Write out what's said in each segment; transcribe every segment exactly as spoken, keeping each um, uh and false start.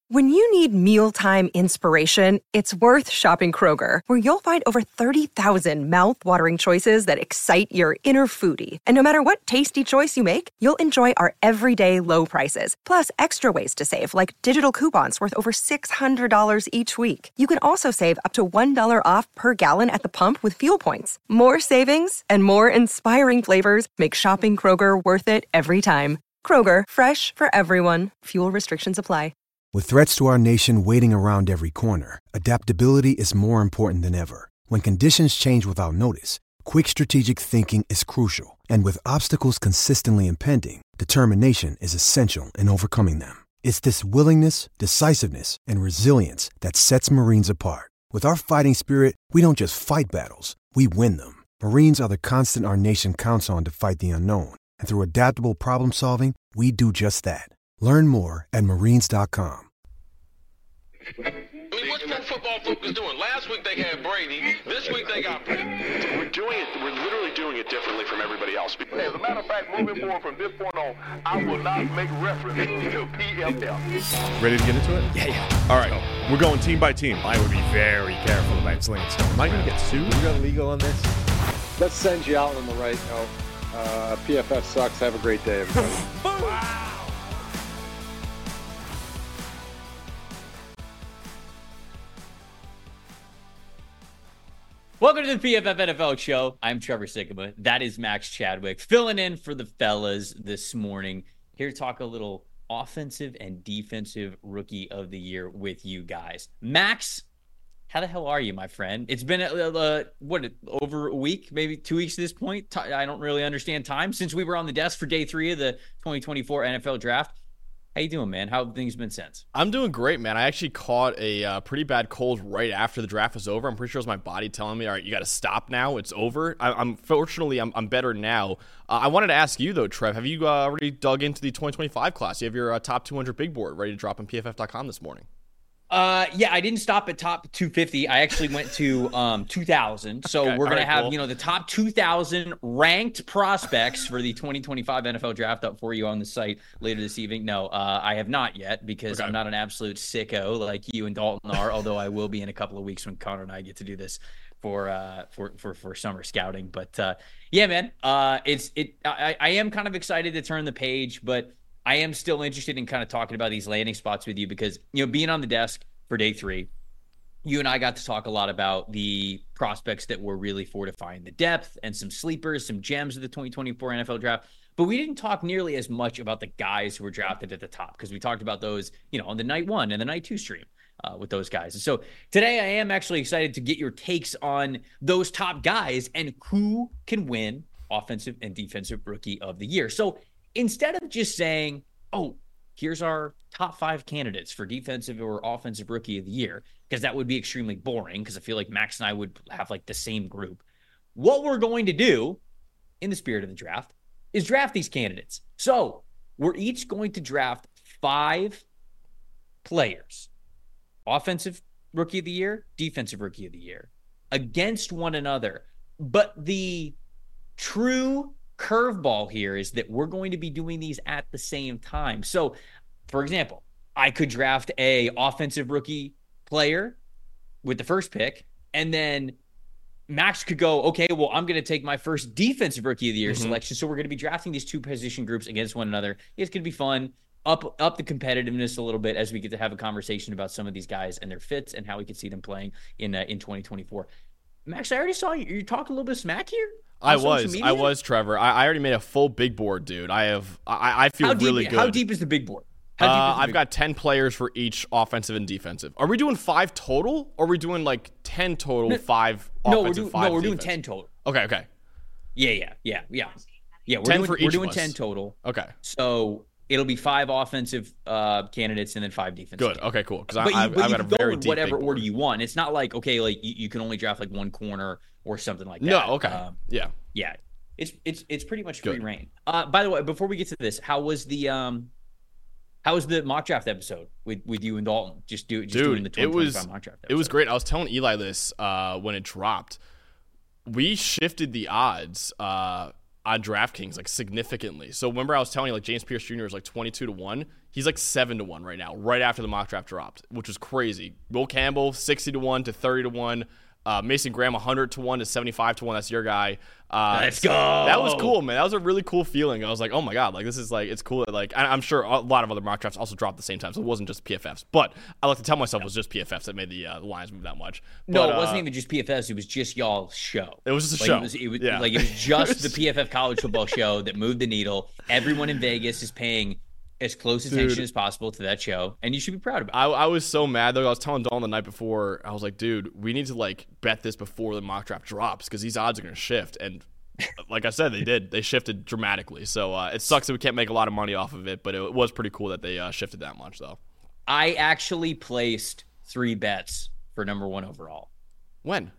When you need mealtime inspiration, it's worth shopping Kroger, where you'll find over thirty thousand mouth-watering choices that excite your inner foodie. And no matter what tasty choice you make, you'll enjoy our everyday low prices, plus extra ways to save, like digital coupons worth over six hundred dollars each week. You can also save up to one dollar off per gallon at the pump with fuel points. More savings and more inspiring flavors make shopping Kroger worth it every time. Kroger, fresh for everyone. Fuel restrictions apply. With threats to our nation waiting around every corner, adaptability is more important than ever. When conditions change without notice, quick strategic thinking is crucial. And with obstacles consistently impending, determination is essential in overcoming them. It's this willingness, decisiveness, and resilience that sets Marines apart. With our fighting spirit, we don't just fight battles, we win them. Marines are the constant our nation counts on to fight the unknown. And through adaptable problem solving, we do just that. Learn more at marines dot com. I mean, what's Pro Football Focus doing? Last week they had Brady. This week they got Brady. We're doing it. We're literally doing it differently from everybody else. As a matter of fact, moving forward from this point on, I will not make reference to P F L. Ready to get into it? Yeah, yeah. All right. We're going team by team. I would be very careful about slinging stones. Am I going to get sued? We got legal on this? Let's send you out on the right note. Uh, P F F sucks. Have a great day, everybody. Wow. Welcome to the P F F N F L show. I'm Trevor Sikkema. That is Max Chadwick, filling in for the fellas this morning. Here to talk a little offensive and defensive rookie of the year with you guys. Max, how the hell are you, my friend? It's been, uh, uh, what, over a week, maybe two weeks at this point? I don't really understand time since we were on the desk for day three of the twenty twenty-four N F L draft. How you doing, man? How have things been since? I'm doing great, man. I actually caught a uh, pretty bad cold right after the draft was over. I'm pretty sure it was my body telling me, all right, you got to stop now. It's over. I, I'm Fortunately, I'm, I'm better now. Uh, I wanted to ask you, though, Trev, have you uh, already dug into the twenty twenty-five class? You have your uh, top two hundred big board ready to drop on P F F dot com this morning. Uh, yeah, I didn't stop at top two fifty. I actually went to um two thousand. So okay, we're going right, to have, cool. you know, the top two thousand ranked prospects for the twenty twenty-five N F L draft up for you on the site later this evening. No, uh, I have not yet because okay. I'm not an absolute sicko like you and Dalton are, although I will be in a couple of weeks when Connor and I get to do this for uh for for, for summer scouting. But uh, yeah, man, uh, it's it. I, I am kind of excited to turn the page, but I am still interested in kind of talking about these landing spots with you because, you know, being on the desk for day three, you and I got to talk a lot about the prospects that were really fortifying the depth and some sleepers, some gems of the twenty twenty-four N F L draft. But we didn't talk nearly as much about the guys who were drafted at the top because we talked about those, you know, on the night one and the night two stream uh, with those guys. And so today I am actually excited to get your takes on those top guys and who can win offensive and defensive rookie of the year. So instead of just saying, oh, here's our top five candidates for defensive or offensive rookie of the year, because that would be extremely boring because I feel like Max and I would have like the same group. What we're going to do in the spirit of the draft is draft these candidates. So we're each going to draft five players, offensive rookie of the year, defensive rookie of the year, against one another. But the true curveball here is that we're going to be doing these at the same time. So, for example, I could draft a offensive rookie player with the first pick, and then Max could go, okay, well, I'm going to take my first defensive rookie of the year mm-hmm. selection. So we're going to be drafting these two position groups against one another. It's going to be fun. Up, up the competitiveness a little bit as we get to have a conversation about some of these guys and their fits and how we could see them playing in uh, in twenty twenty-four. Max, I already saw you. You're talking a little bit of smack here. I was, I was, Trevor. I, I already made a full big board, dude. I have, I, I feel how deep, really good. How deep is the big board? Uh, I've big got board? ten players for each offensive and defensive. Are we doing five total, or are we doing like ten total, no, five no, offensive, we're doing, five No, we're defense? doing ten total. Okay, okay. Yeah, yeah, yeah, yeah. Yeah, we're ten doing, for each we're doing of us. ten total. Okay. So it'll be five offensive uh, candidates and then five defensive. Good. Candidates. Okay, cool. Because I've, I've you got a can very go in deep whatever big order board. you want. It's not like, okay, like you, you can only draft like one corner or something like that. No, okay. Um, yeah. Yeah. It's it's it's pretty much free Good. reign. Uh, by the way, before we get to this, how was the um, how was the mock draft episode with, with you and Dalton? Just do just Dude, doing the it was mock draft episode. It was great. I was telling Eli this uh, when it dropped. We shifted the odds. Uh, on DraftKings, like significantly. So remember I was telling you like James Pierce Junior is like twenty-two to one. He's like seven to one right now, right after the mock draft dropped, which is crazy. Will Campbell sixty to one to thirty to one. Uh, Mason Graham one hundred to one to seventy-five to one. That's your guy. Uh, Let's go. That was cool, man. That was a really cool feeling. I was like, oh my god, like this is like it's cool. Like I, I'm sure a lot of other mock drafts also dropped at the same time, so it wasn't just P F Fs. But I like to tell myself it was just P F Fs that made the, uh, the lines move that much. No, but, it wasn't uh, even just P F Fs. It was just y'all's show. It was just a like, show. It was, it was, yeah. Like it was just the P F F college football show that moved the needle. Everyone in Vegas is paying as close attention dude, as possible to that show, and you should be proud of it. I, I was so mad though. I was telling Dawn the night before. I was like, dude, we need to like bet this before the mock draft drops because these odds are going to shift. And like I said, they did. They shifted dramatically. So uh, it sucks that we can't make a lot of money off of it, but it was pretty cool that they uh, shifted that much though. I actually placed three bets for number one overall. When?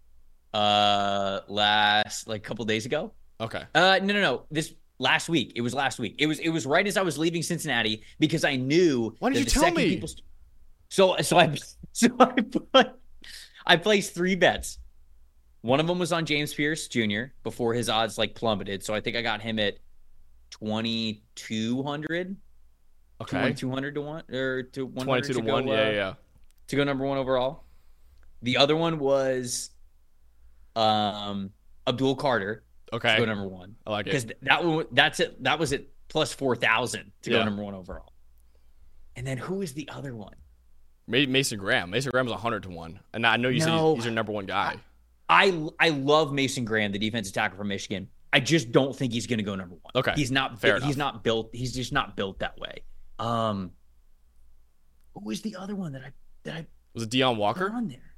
Uh, last like a couple days ago. Okay. Uh, no, no, no. This. Last week. It was last week. It was it was right as I was leaving Cincinnati because I knew. Why did that you the tell second me? People st- so so I so I put, I placed three bets. One of them was on James Pierce Junior before his odds like plummeted. So I think I got him at twenty-two hundred. Okay. twenty-two hundred to one or to one twenty-two to, to one. Go, yeah, uh, yeah, yeah. To go number one overall. The other one was um Abdul Carter. Okay. To go number one. I like it. Because that one, that's it. That was at plus four thousand to yeah. go number one overall. And then who is the other one? Mason Graham. Mason Graham was one hundred to one. And I know you no, said he's, he's your number one guy. I, I love Mason Graham, the defensive tackle from Michigan. I just don't think he's going to go number one. Okay. He's not, Fair he's enough. not built. He's just not built that way. Um, who was the other one that I, that I, was it Deion Walker? on there?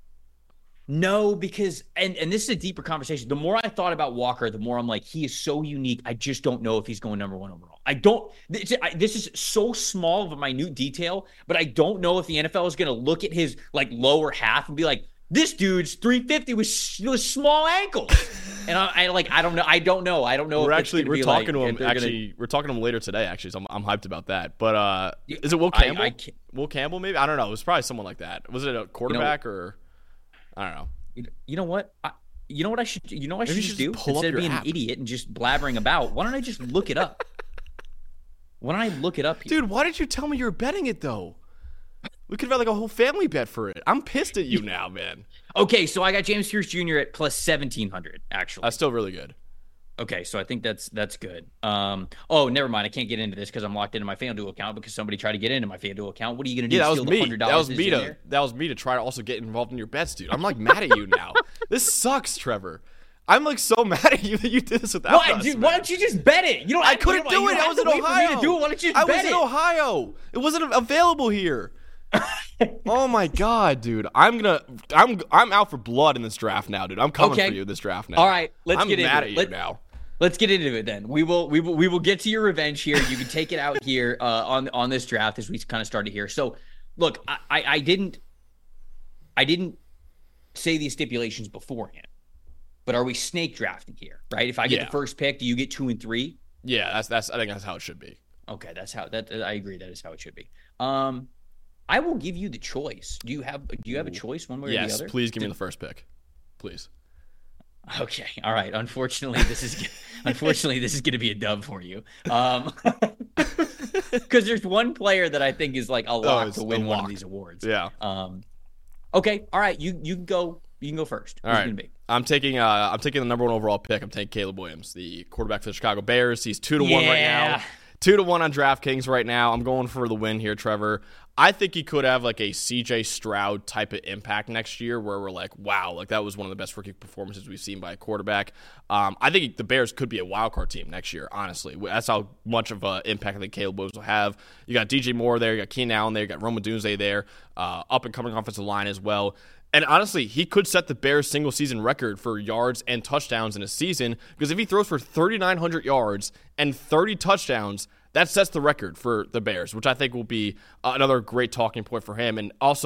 No, because and and this is a deeper conversation. The more I thought about Walker, the more I'm like, he is so unique. I just don't know if he's going number one overall. I don't. This, I, this is so small of a minute detail, but I don't know if the N F L is going to look at his like lower half and be like, this dude's three fifty with, with small ankles. And I, I like, I don't know. I don't know. I don't know. We're if actually we're like, talking to him. gonna... Actually, we're talking to him later today. Actually, so I'm I'm hyped about that. But uh, is it Will Campbell? I, I Will Campbell? Maybe I don't know. It was probably someone like that. Was it a quarterback you know, or? I don't know. You, you know what? I, you know what I should. You know what I should, should just do pull instead up of being app. an idiot and just blabbering about. Why don't I just look it up? Why don't I look it up here? Dude, why did you tell me you were betting it though? We could have had like a whole family bet for it. I'm pissed at you now, man. Okay, so I got James Pierce Junior at plus seventeen hundred. Actually, that's still really good. Okay, so I think that's that's good. Um, oh, never mind. I can't get into this because I'm locked into my FanDuel account because somebody tried to get into my FanDuel account. What are you going to do? Yeah, that was steal me. the one hundred dollars That was me to there? that was me to try to also get involved in your bets, dude. I'm like mad at you now. This sucks, Trevor. I'm like so mad at you that you did this without why, us. Dude, man. why don't you just bet it? You don't. I couldn't you do it. I was in Ohio. Do it. Why don't you just I bet was in it? Ohio. It wasn't available here. Oh my god, dude! I'm gonna, I'm, I'm out for blood in this draft now, dude. I'm coming okay. for you this draft now. All right, let's I'm get into mad it. at you Let, now. Let's get into it then. We will, we will, we will get to your revenge here. You can take it out here uh, on on this draft as we kind of started here. So, look, I, I, I didn't, I didn't say these stipulations beforehand, but are we snake drafting here? Right? If I get Yeah. the first pick, do you get two and three? Yeah, that's that's. I think that's how it should be. Okay, that's how that. I agree. That is how it should be. Um, I will give you the choice. Do you have Do you have a choice one way yes, or the other? Yes, please give me the first pick, please. Okay, all right. Unfortunately, this is unfortunately this is going to be a dub for you, um, because there's one player that I think is like a lock oh, to win a one lock. of these awards. Yeah. Um. Okay. All right. You you can go. You can go first. All Who's right. Gonna be? I'm taking. Uh, I'm taking the number one overall pick. I'm taking Caleb Williams, the quarterback for the Chicago Bears. He's two to one right Yeah. now. Two to one on DraftKings right now. I'm going for the win here, Trevor. I think he could have like a C J Stroud type of impact next year where we're like, wow, like that was one of the best rookie performances we've seen by a quarterback. Um, I think the Bears could be a wild card team next year, honestly. That's how much of an impact I think Caleb Williams will have. You got D J Moore there, you got Keenan Allen there, you got Roma Dunze there, uh, up-and-coming offensive line as well. And honestly, he could set the Bears' single-season record for yards and touchdowns in a season because if he throws for thirty-nine hundred yards and thirty touchdowns, that sets the record for the Bears, which I think will be uh, another great talking point for him. And also,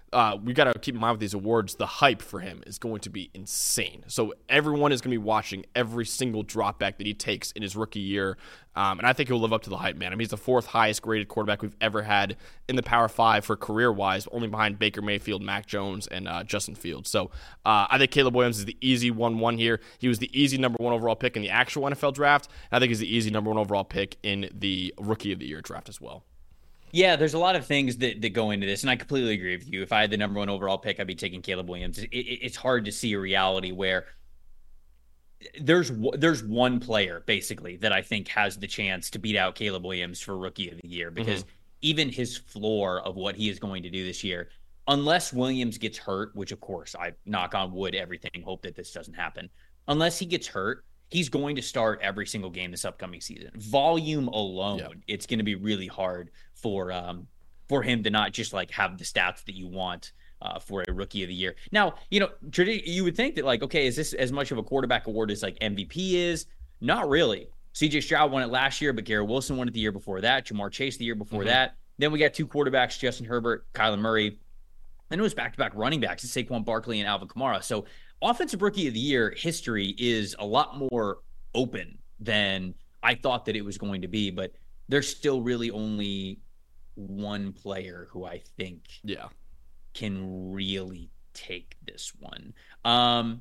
uh, we got to keep in mind with these awards, the hype for him is going to be insane. So everyone is going to be watching every single drop back that he takes in his rookie year. Um, and I think he'll live up to the hype, man. I mean, he's the fourth highest graded quarterback we've ever had in the Power Five for career-wise, only behind Baker Mayfield, Mac Jones, and uh, Justin Fields. So uh, I think Caleb Williams is the easy one one here. He was the easy number one overall pick in the actual N F L draft. I think he's the easy number one overall pick in the Rookie of the Year draft as well. Yeah, there's a lot of things that, that go into this, and I completely agree with you. If I had the number one overall pick, I'd be taking Caleb Williams. It, it, it's hard to see a reality where there's there's one player, basically, that I think has the chance to beat out Caleb Williams for Rookie of the Year, because mm-hmm. even his floor of what he is going to do this year, unless Williams gets hurt, which, of course, I knock on wood, everything, hope that this doesn't happen. Unless he gets hurt, he's going to start every single game this upcoming season. Volume alone, yep. It's going to be really hard for um for him to not just like have the stats that you want uh, for a Rookie of the Year. Now, you know, you would think that like, okay, is this as much of a quarterback award as like M V P is? Not really. C J Stroud won it last year, but Garrett Wilson won it the year before that. Jamar Chase the year before mm-hmm. that. Then we got two quarterbacks, Justin Herbert, Kyler Murray. Then it was back-to-back running backs, Saquon Barkley and Alvin Kamara. So Offensive Rookie of the Year history is a lot more open than I thought that it was going to be, but there's still really only one player who I think yeah. can really take this one. Um,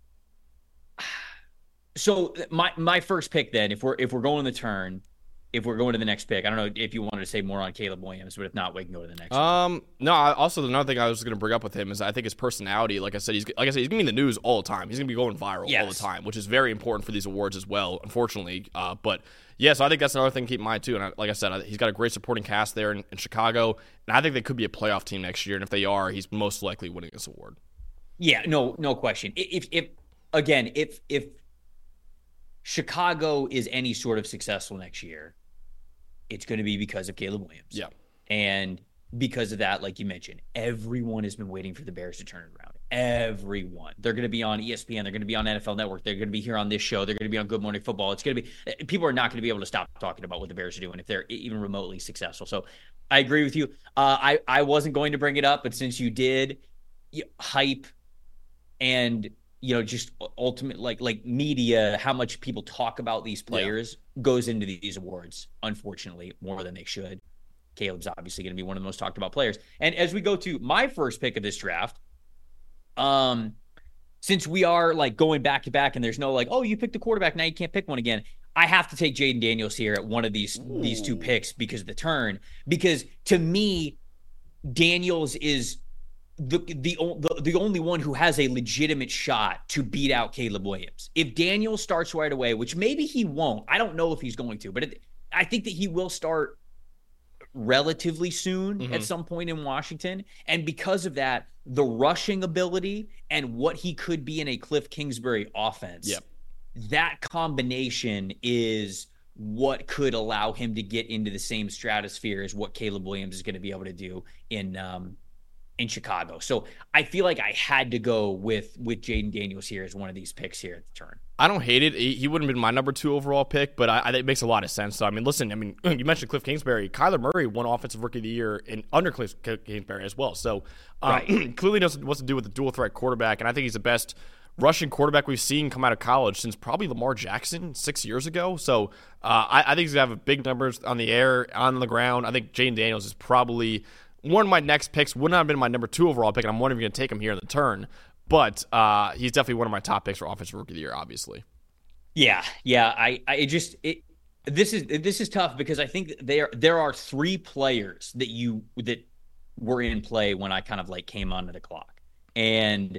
so my my first pick then, if we're if we're going the turn, if we're going to the next pick, I don't know if you wanted to say more on Caleb Williams, but if not, we can go to the next. Um, one. no. I, also, another thing I was going to bring up with him is I think his personality. Like I said, he's like I said, he's going to be in the news all the time. He's going to be going viral yes. all the time, which is very important for these awards as well. Unfortunately, uh, but yeah, so I think that's another thing to keep in mind too. And I, like I said, I, he's got a great supporting cast there in, in Chicago, and I think they could be a playoff team next year. And if they are, he's most likely winning this award. Yeah, no, no question. If if again, if if Chicago is any sort of successful next year, it's going to be because of Caleb Williams. Yeah. And because of that, like you mentioned, everyone has been waiting for the Bears to turn it around. Everyone. They're going to be on E S P N. They're going to be on N F L Network. They're going to be here on this show. They're going to be on Good Morning Football. It's going to be – people are not going to be able to stop talking about what the Bears are doing if they're even remotely successful. So I agree with you. Uh, I, I wasn't going to bring it up, but since you did, you, hype and – you know, just ultimate, like like media, how much people talk about these players yeah. goes into these awards, unfortunately, more than they should. Caleb's obviously going to be one of the most talked about players. And as we go to my first pick of this draft, um, since we are like going back to back and there's no like, oh, you picked a quarterback, now you can't pick one again. I have to take Jayden Daniels here at one of these Ooh. these two picks because of the turn. Because to me, Daniels is The, the the the only one who has a legitimate shot to beat out Caleb Williams. If Daniel starts right away, which maybe he won't, I don't know if he's going to, but it, I think that he will start relatively soon mm-hmm. at some point in Washington. And because of that, the rushing ability and what he could be in a Cliff Kingsbury offense, yep. that combination is what could allow him to get into the same stratosphere as what Caleb Williams is going to be able to do in um, in Chicago. So I feel like I had to go with with Jayden Daniels here as one of these picks here at the turn. I don't hate it. He, he wouldn't have been my number two overall pick, but I, I, it makes a lot of sense. So, I mean, listen, I mean, you mentioned Cliff Kingsbury. Kyler Murray won Offensive Rookie of the Year in under Cliff Kingsbury as well. So um, right. clearly knows what to do with the dual threat quarterback, and I think he's the best rushing quarterback we've seen come out of college since probably Lamar Jackson six years ago. So uh, I, I think he's going to have big numbers on the air, on the ground. I think Jayden Daniels is probably one of my next picks. Would not have been my number two overall pick, and I'm wondering if you're going to take him here in the turn. But uh, he's definitely one of my top picks for Offensive Rookie of the Year, obviously. Yeah, yeah. I, I it just it this is this is tough because I think there there are three players that you that were in play when I kind of like came onto the clock, and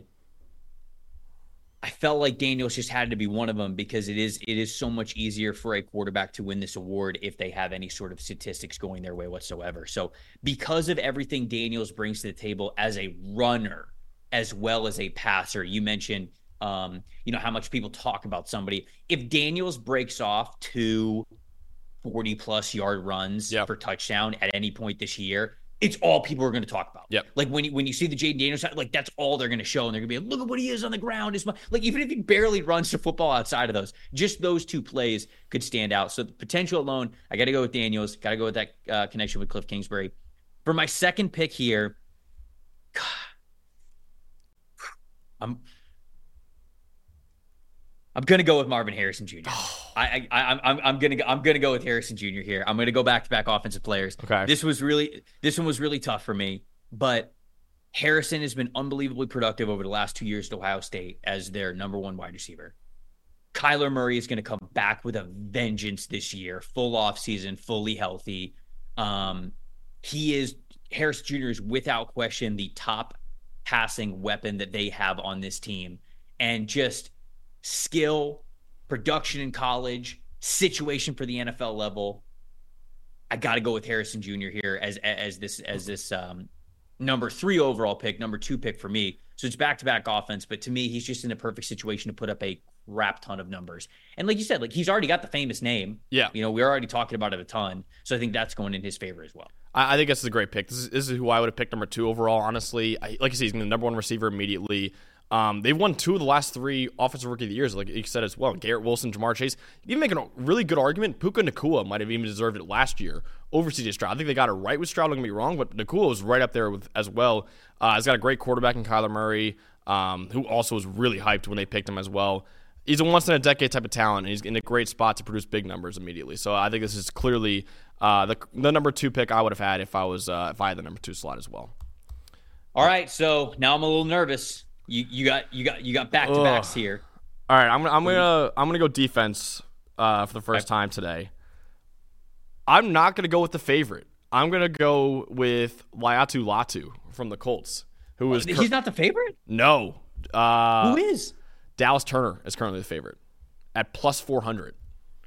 I felt like Daniels just had to be one of them because it is it is so much easier for a quarterback to win this award if they have any sort of statistics going their way whatsoever. So because of everything Daniels brings to the table as a runner as well as a passer, you mentioned um, you know, how much people talk about somebody. If Daniels breaks off two forty-plus yard runs yep. for touchdown at any point this year, it's all people are going to talk about. Yep. Like when you, when you see the Jayden Daniels, like that's all they're going to show. And they're going to be like, look at what he is on the ground. Is like, even if he barely runs to football outside of those, just those two plays could stand out. So the potential alone, I got to go with Daniels. Got to go with that uh, connection with Cliff Kingsbury. For my second pick here, God. I'm I'm gonna go with Marvin Harrison Junior I, I I'm I'm I'm gonna I'm gonna go with Harrison Junior here. I'm gonna go back to back offensive players. Okay. This was really this one was really tough for me, but Harrison has been unbelievably productive over the last two years at Ohio State as their number one wide receiver. Kyler Murray is going to come back with a vengeance this year, full off season, fully healthy. Um, he is Harrison Junior is without question the top passing weapon that they have on this team, and just skill, production in college, situation for the N F L level. I got to go with Harrison Junior here as as this as this um, number three overall pick, number two pick for me. So it's back-to-back offense, but to me, he's just in a perfect situation to put up a crap ton of numbers. And like you said, like he's already got the famous name. Yeah. You know, we're already talking about it a ton. So I think that's going in his favor as well. I, I think this is a great pick. This is, this is who I would have picked number two overall, honestly. I, like you said, he's going to be the number one receiver immediately. Um, they've won two of the last three offensive rookie of the years, like you said as well. Garrett Wilson, Jamar Chase. You can make a really good argument. Puka Nacua might have even deserved it last year over C J Stroud. I think they got it right with Stroud, don't get me wrong, but Nacua was right up there with as well. Uh, he's got a great quarterback in Kyler Murray, um, who also was really hyped when they picked him as well. He's a once-in-a-decade type of talent, and he's in a great spot to produce big numbers immediately. So I think this is clearly uh, the the number two pick I would have had if I was uh, if I had the number two slot as well. All right, so now I'm a little nervous. You you got you got you got back to backs here. All right, I'm gonna I'm gonna I'm gonna go defense uh, for the first time today. I'm not gonna go with the favorite. I'm gonna go with Laiatu Latu from the Colts, who is he's cur- not the favorite. No, uh, who is? Dallas Turner is currently the favorite at plus four hundred.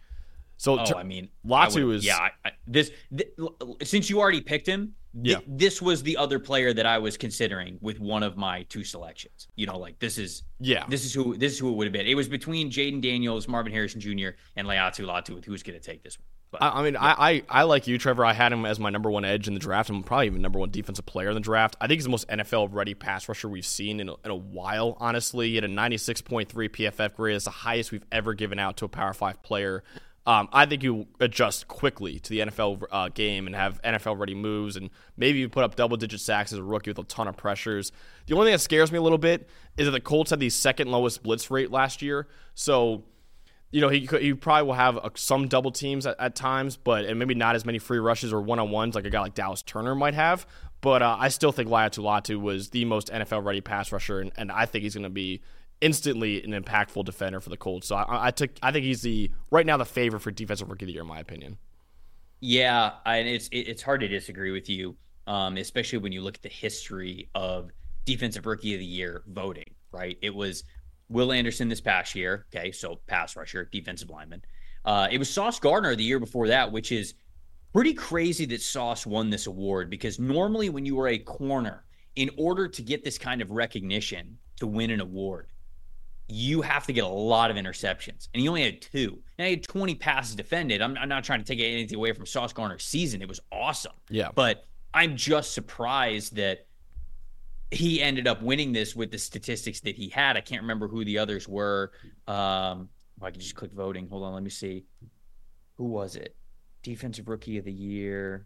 So, oh, Tur- I mean, Latu I is yeah. I, I, this, this since you already picked him, yeah. Th- this was the other player that I was considering with one of my two selections. You know, like this is yeah. This is who this is who it would have been. It was between Jaden Daniels, Marvin Harrison Junior, and Laiatu Latu with who's going to take this one. But, I, I mean, yeah. I, I I like you, Trevor. I had him as my number one edge in the draft, and probably even number one defensive player in the draft. I think he's the most N F L-ready pass rusher we've seen in a, in a while, honestly. He had a ninety-six point three P F F grade. It's the highest we've ever given out to a Power five player. Um, I think you adjust quickly to the N F L uh, game and have N F L-ready moves, and maybe you put up double-digit sacks as a rookie with a ton of pressures. The only thing that scares me a little bit is that the Colts had the second lowest blitz rate last year, so you know, he he probably will have a, some double teams at, at times, but and maybe not as many free rushes or one-on-ones like a guy like Dallas Turner might have. But uh, I still think Laiatu Latu was the most N F L-ready pass rusher, and, and I think he's going to be instantly an impactful defender for the Colts. So I, I took I think he's the right now the favorite for defensive rookie of the year, in my opinion. Yeah, and it's it's hard to disagree with you, um, especially when you look at the history of defensive rookie of the year voting. Right, it was Will Anderson this past year. Okay, so pass rusher, defensive lineman. Uh, it was Sauce Gardner the year before that, which is pretty crazy that Sauce won this award, because normally when you are a corner, in order to get this kind of recognition to win an award, you have to get a lot of interceptions. And he only had two. Now he had twenty passes defended. I'm, I'm not trying to take anything away from Sauce Gardner's season. It was awesome. Yeah. But I'm just surprised that he ended up winning this with the statistics that he had. I can't remember who the others were. Um, if I could just click voting. Hold on, let me see. Who was it? Defensive Rookie of the Year.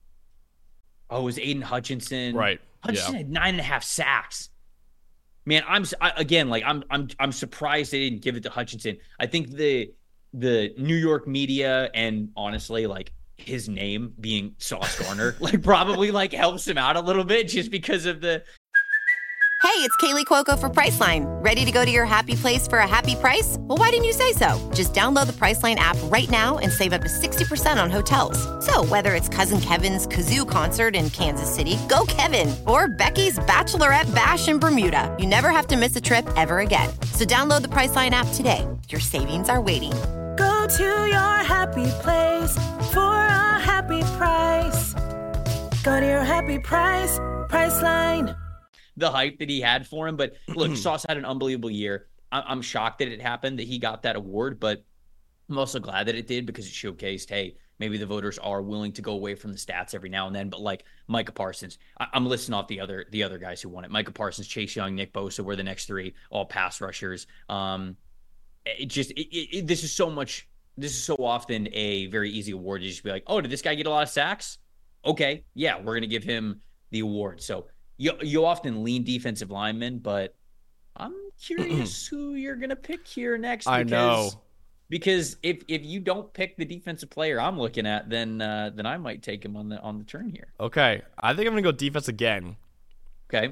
Oh, it was Aiden Hutchinson. Right. Hutchinson yeah. had nine and a half sacks. Man, I'm I, again like I'm I'm I'm surprised they didn't give it to Hutchinson. I think the the New York media and honestly like his name being Sauce Gardner like probably like helps him out a little bit just because of the. Hey, it's Kaylee Cuoco for Priceline. Ready to go to your happy place for a happy price? Well, why didn't you say so? Just download the Priceline app right now and save up to sixty percent on hotels. So whether it's Cousin Kevin's Kazoo Concert in Kansas City, go Kevin, or Becky's Bachelorette Bash in Bermuda, you never have to miss a trip ever again. So download the Priceline app today. Your savings are waiting. Go to your happy place for a happy price. Go to your happy price, Priceline. The hype that he had for him. But look, Sauce had an unbelievable year. I'm shocked that it happened, that he got that award, but I'm also glad that it did because it showcased, hey, maybe the voters are willing to go away from the stats every now and then. But like Micah Parsons, I- I'm listing off the other the other guys who won it. Micah Parsons, Chase Young, Nick Bosa were the next three, all pass rushers. Um, it just it, it, this is so much. This is so often a very easy award to just be like, oh, did this guy get a lot of sacks? Okay, yeah, we're gonna give him the award. So. you you often lean defensive linemen, but I'm curious who you're gonna pick here next. Because, I know because if if you don't pick the defensive player I'm looking at, then uh, then I might take him on the on the turn here. Okay, I think I'm gonna go defense again. Okay.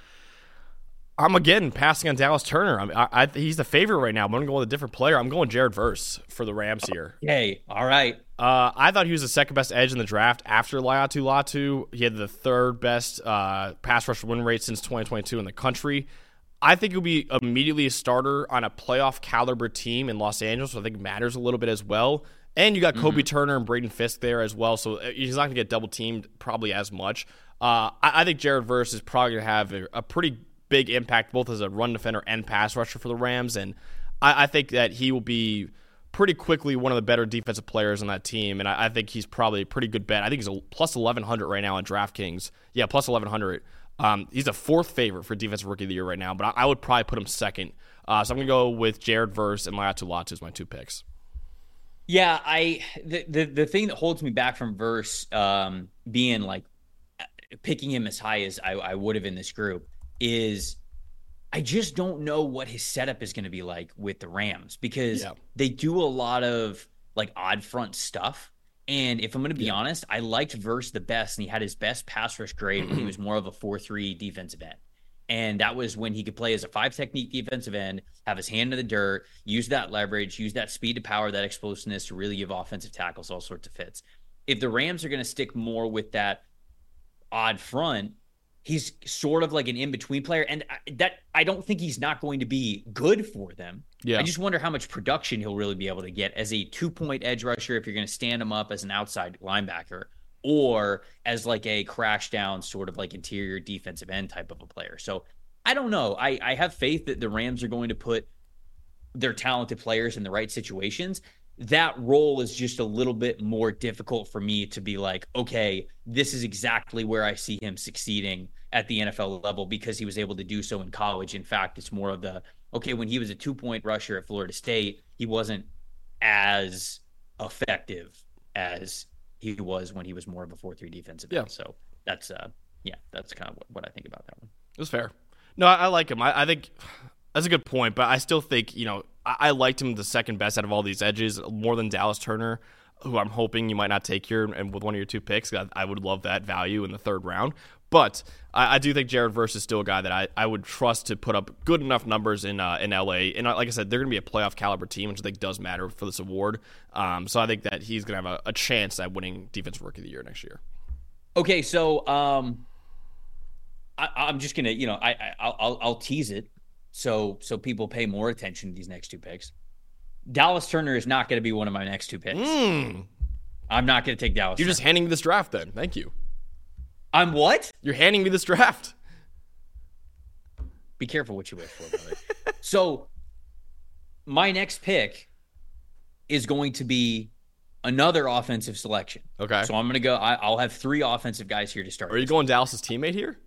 I'm again passing on Dallas Turner. I, mean, I, I he's the favorite right now. I'm going to go with a different player. I'm going Jared Verse for the Rams here. Hey, all right. Uh, I thought he was the second best edge in the draft after Laiatu Latu. He had the third best uh, pass rush win rate since twenty twenty-two in the country. I think he'll be immediately a starter on a playoff caliber team in Los Angeles, so I think matters a little bit as well. And you got Kobe mm-hmm. Turner and Braden Fisk there as well, so he's not going to get double teamed probably as much. Uh, I, I think Jared Verse is probably going to have a, a pretty big impact both as a run defender and pass rusher for the Rams, and I, I think that he will be pretty quickly one of the better defensive players on that team, and I, I think he's probably a pretty good bet. I think he's a plus eleven hundred right now on DraftKings. Yeah, plus eleven hundred. Um, he's a fourth favorite for Defensive Rookie of the Year right now, but I, I would probably put him second. Uh, so I'm going to go with Jared Verse and Laiatu Latu as my two picks. Yeah, I the, the, the thing that holds me back from Verse um, being like picking him as high as I, I would have in this group is I just don't know what his setup is going to be like with the Rams because yeah. they do a lot of like odd front stuff. And if I'm going to be yeah. honest, I liked Verse the best, and he had his best pass rush grade when he was more of a four three defensive end. And that was when he could play as a five technique defensive end, have his hand in the dirt, use that leverage, use that speed to power, that explosiveness to really give offensive tackles all sorts of fits. If the Rams are going to stick more with that odd front, he's sort of like an in-between player, and that I don't think he's not going to be good for them. Yeah. I just wonder how much production he'll really be able to get as a two-point edge rusher if you're going to stand him up as an outside linebacker or as like a crash down sort of like interior defensive end type of a player. So I don't know. I, I have faith that the Rams are going to put their talented players in the right situations. That role is just a little bit more difficult for me to be like, okay, this is exactly where I see him succeeding at the N F L level because he was able to do so in college. In fact, it's more of the, okay, when he was a two-point rusher at Florida State, he wasn't as effective as he was when he was more of a four three defensive end. Yeah. So that's, uh, yeah, that's kind of what, what I think about that one. It was fair. No, I, I like him. I, I think that's a good point, but I still think, you know, I, I liked him the second best out of all these edges, more than Dallas Turner, who I'm hoping you might not take here and with one of your two picks. I, I would love that value in the third round. But I, I do think Jared Verse is still a guy that I, I would trust to put up good enough numbers in uh, in L A. And like I said, they're going to be a playoff caliber team, which I think does matter for this award. Um, so I think that he's going to have a, a chance at winning Defensive Rookie of the Year next year. Okay, so um, I, I'm just going to, you know, I, I I'll, I'll tease it so so people pay more attention to these next two picks. Dallas Turner is not going to be one of my next two picks. Mm. I'm not going to take Dallas You're Turner. just handing me this draft then. Thank you. I'm what? You're handing me this draft. Be careful what you wish for, brother. So my next pick is going to be another offensive selection. Okay. So I'm going to go, I, I'll have three offensive guys here to start. Are you going Dallas's teammate here?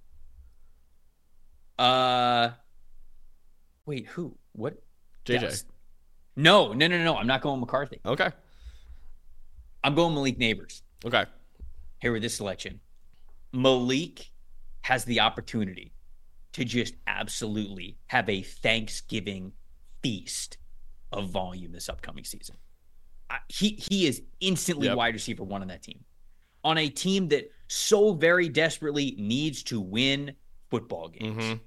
Uh, wait, who? What? J J. Dallas? No, no, no, no. I'm not going McCarthy. Okay. I'm going Malik Neighbors. Okay. Here with this selection. Malik has the opportunity to just absolutely have a Thanksgiving feast of volume this upcoming season. I, he he is instantly yep. wide receiver one on that team. On a team that so very desperately needs to win football games. Mm-hmm.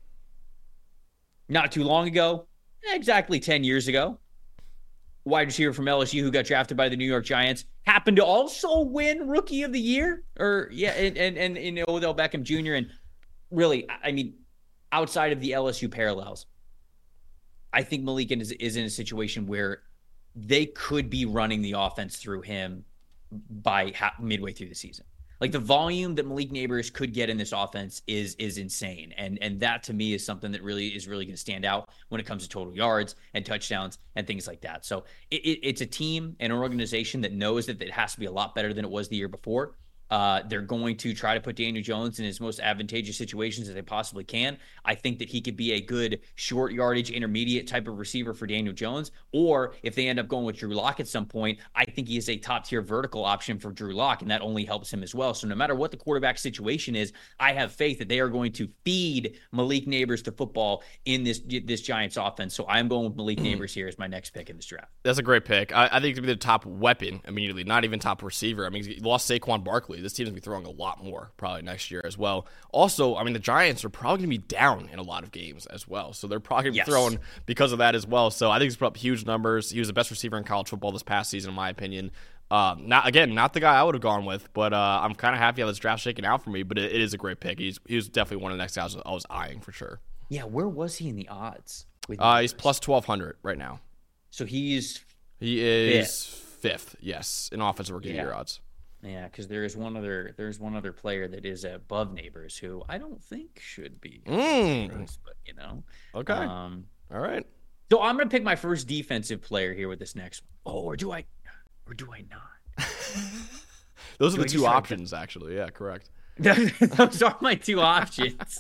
Not too long ago, exactly ten years ago, wide receiver from L S U who got drafted by the New York Giants happened to also win Rookie of the Year, or yeah, and and and, and Odell Beckham Junior And really, I mean, outside of the L S U parallels, I think Malik is is in a situation where they could be running the offense through him by ha- midway through the season. Like the volume that Malik Neighbors could get in this offense is is insane. And and that to me is something that really is really going to stand out when it comes to total yards and touchdowns and things like that. So it, it, it's a team and an organization that knows that it has to be a lot better than it was the year before. Uh, they're going to try to put Daniel Jones in his most advantageous situations that they possibly can. I think that he could be a good short yardage, intermediate type of receiver for Daniel Jones. Or if they end up going with Drew Lock at some point, I think he is a top tier vertical option for Drew Lock, and that only helps him as well. So no matter what the quarterback situation is, I have faith that they are going to feed Malik Nabers to football in this this Giants offense. So I'm going with Malik Nabers here as my next pick in this draft. That's a great pick. I, I think it's going to be the top weapon immediately, not even top receiver. I mean, he lost Saquon Barkley. This team's going to be throwing a lot more probably next year as well. Also, I mean, the Giants are probably going to be down in a lot of games as well. So they're probably going to be yes. throwing because of that as well. So I think he's put up huge numbers. He was the best receiver in college football this past season, in my opinion. Uh, not Again, not the guy I would have gone with, but uh, I'm kind of happy how this draft's shaking out for me. But it, it is a great pick. He's he was definitely one of the next guys I was eyeing for sure. Yeah, where was he in the odds? With uh, he's plus twelve hundred right now. So he's he is fifth, fifth yes, in offensive rookie yeah. year odds. Yeah, because there is one other there's one other player that is above Nabers who I don't think should be. Mm. Nabers, but you know, okay, um, all right. So I'm gonna pick my first defensive player here with this next one. Oh, or do I, or do I not? Those do are the I two options, to... actually. Yeah, correct. Those are my two options.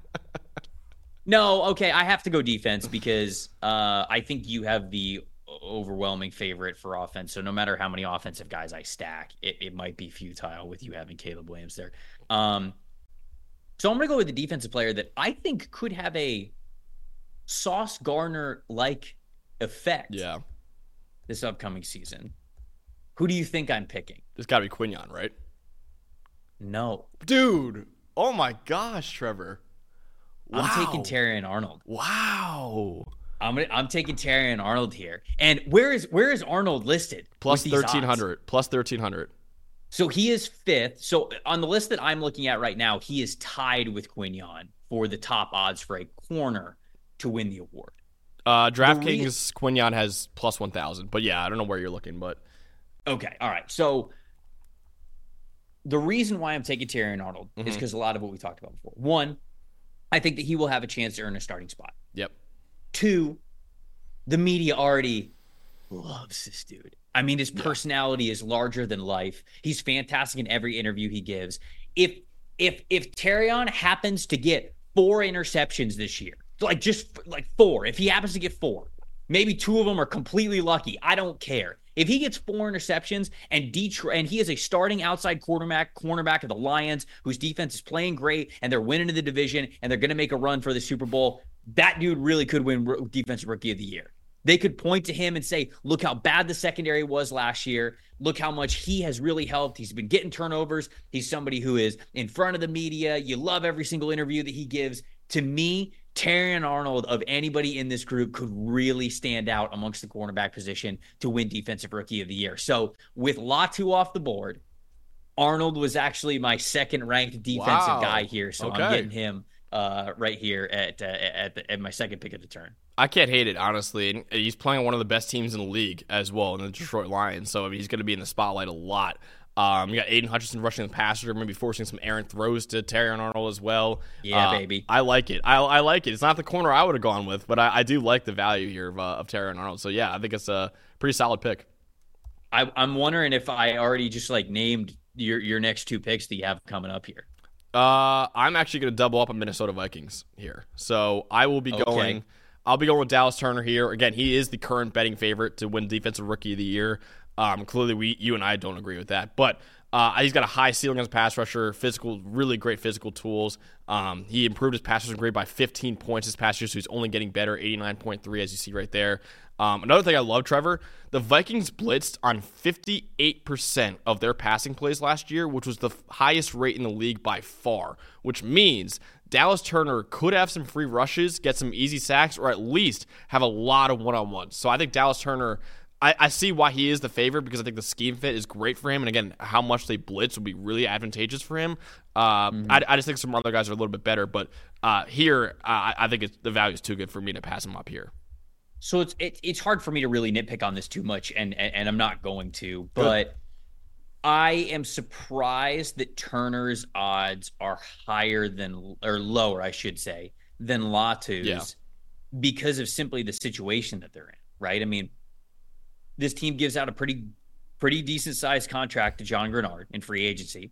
No, okay, I have to go defense because uh, I think you have the overwhelming favorite for offense. So no matter how many offensive guys I stack, it, it might be futile with you having Caleb Williams there. Um, so I'm going to go with the defensive player that I think could have a Sauce Gardner-like effect yeah. this upcoming season. Who do you think I'm picking? It's got to be Quinyon, right? No. Dude. Oh, my gosh, Trevor. Wow. I'm taking Terrion Arnold. Wow. I'm gonna, I'm taking Terrion Arnold here. And where is where is Arnold listed? Plus thirteen hundred. Plus thirteen hundred. So he is fifth. So on the list that I'm looking at right now, he is tied with Quinyon for the top odds for a corner to win the award. Uh, DraftKings, Quinyon has plus one thousand. But yeah, I don't know where you're looking, but. Okay, all right. So the reason why I'm taking Terrion Arnold mm-hmm. is because a lot of what we talked about before. One, I think that he will have a chance to earn a starting spot. Yep. Two, the media already loves this dude. I mean, his personality yeah. is larger than life. He's fantastic in every interview he gives. If if if Terrion happens to get four interceptions this year, like just like four, if he happens to get four, maybe two of them are completely lucky. I don't care. If he gets four interceptions and Detroit, and he is a starting outside cornerback, cornerback of the Lions, whose defense is playing great, and they're winning the division, and they're going to make a run for the Super Bowl, that dude really could win Defensive Rookie of the Year. They could point to him and say, look how bad the secondary was last year. Look how much he has really helped. He's been getting turnovers. He's somebody who is in front of the media. You love every single interview that he gives. To me, Terrion Arnold, of anybody in this group, could really stand out amongst the cornerback position to win Defensive Rookie of the Year. So with Latu off the board, Arnold was actually my second-ranked defensive wow. guy here. So okay. I'm getting him uh, right here at uh, at, the, at my second pick of the turn. I can't hate it, honestly. And he's playing one of the best teams in the league as well, in the Detroit Lions. So I mean, he's going to be in the spotlight a lot. Um, you got Aiden Hutchinson rushing the passer, maybe forcing some errant throws to Terrion Arnold as well. Yeah, uh, baby. I like it. I, I like it. It's not the corner I would have gone with, but I, I do like the value here of, uh, of Terrion Arnold. So yeah, I think it's a pretty solid pick. I, I'm wondering if I already just like named your your next two picks that you have coming up here. Uh, I'm actually going to double up on Minnesota Vikings here. So I will be okay. going. I'll be going with Dallas Turner here. Again, he is the current betting favorite to win Defensive Rookie of the Year. Um, clearly, we you and I don't agree with that, but uh, he's got a high ceiling as a pass rusher, physical, really great physical tools. Um, he improved his pass rushing grade by fifteen points this past year, so he's only getting better, eighty-nine point three, as you see right there. Um, another thing I love, Trevor, the Vikings blitzed on fifty-eight percent of their passing plays last year, which was the highest rate in the league by far, which means Dallas Turner could have some free rushes, get some easy sacks, or at least have a lot of one-on-ones. So I think Dallas Turner, I, I see why he is the favorite, because I think the scheme fit is great for him. And again, how much they blitz would be really advantageous for him. Uh, mm-hmm. I, I just think some other guys are a little bit better. But uh, here, uh, I think it's, the value is too good for me to pass him up here. So it's it, it's hard for me to really nitpick on this too much, and and, and I'm not going to. But good. I am surprised that Turner's odds are higher than, or lower, I should say, than Latu's yeah. because of simply the situation that they're in, right? I mean, this team gives out a pretty pretty decent-sized contract to John Grenard in free agency.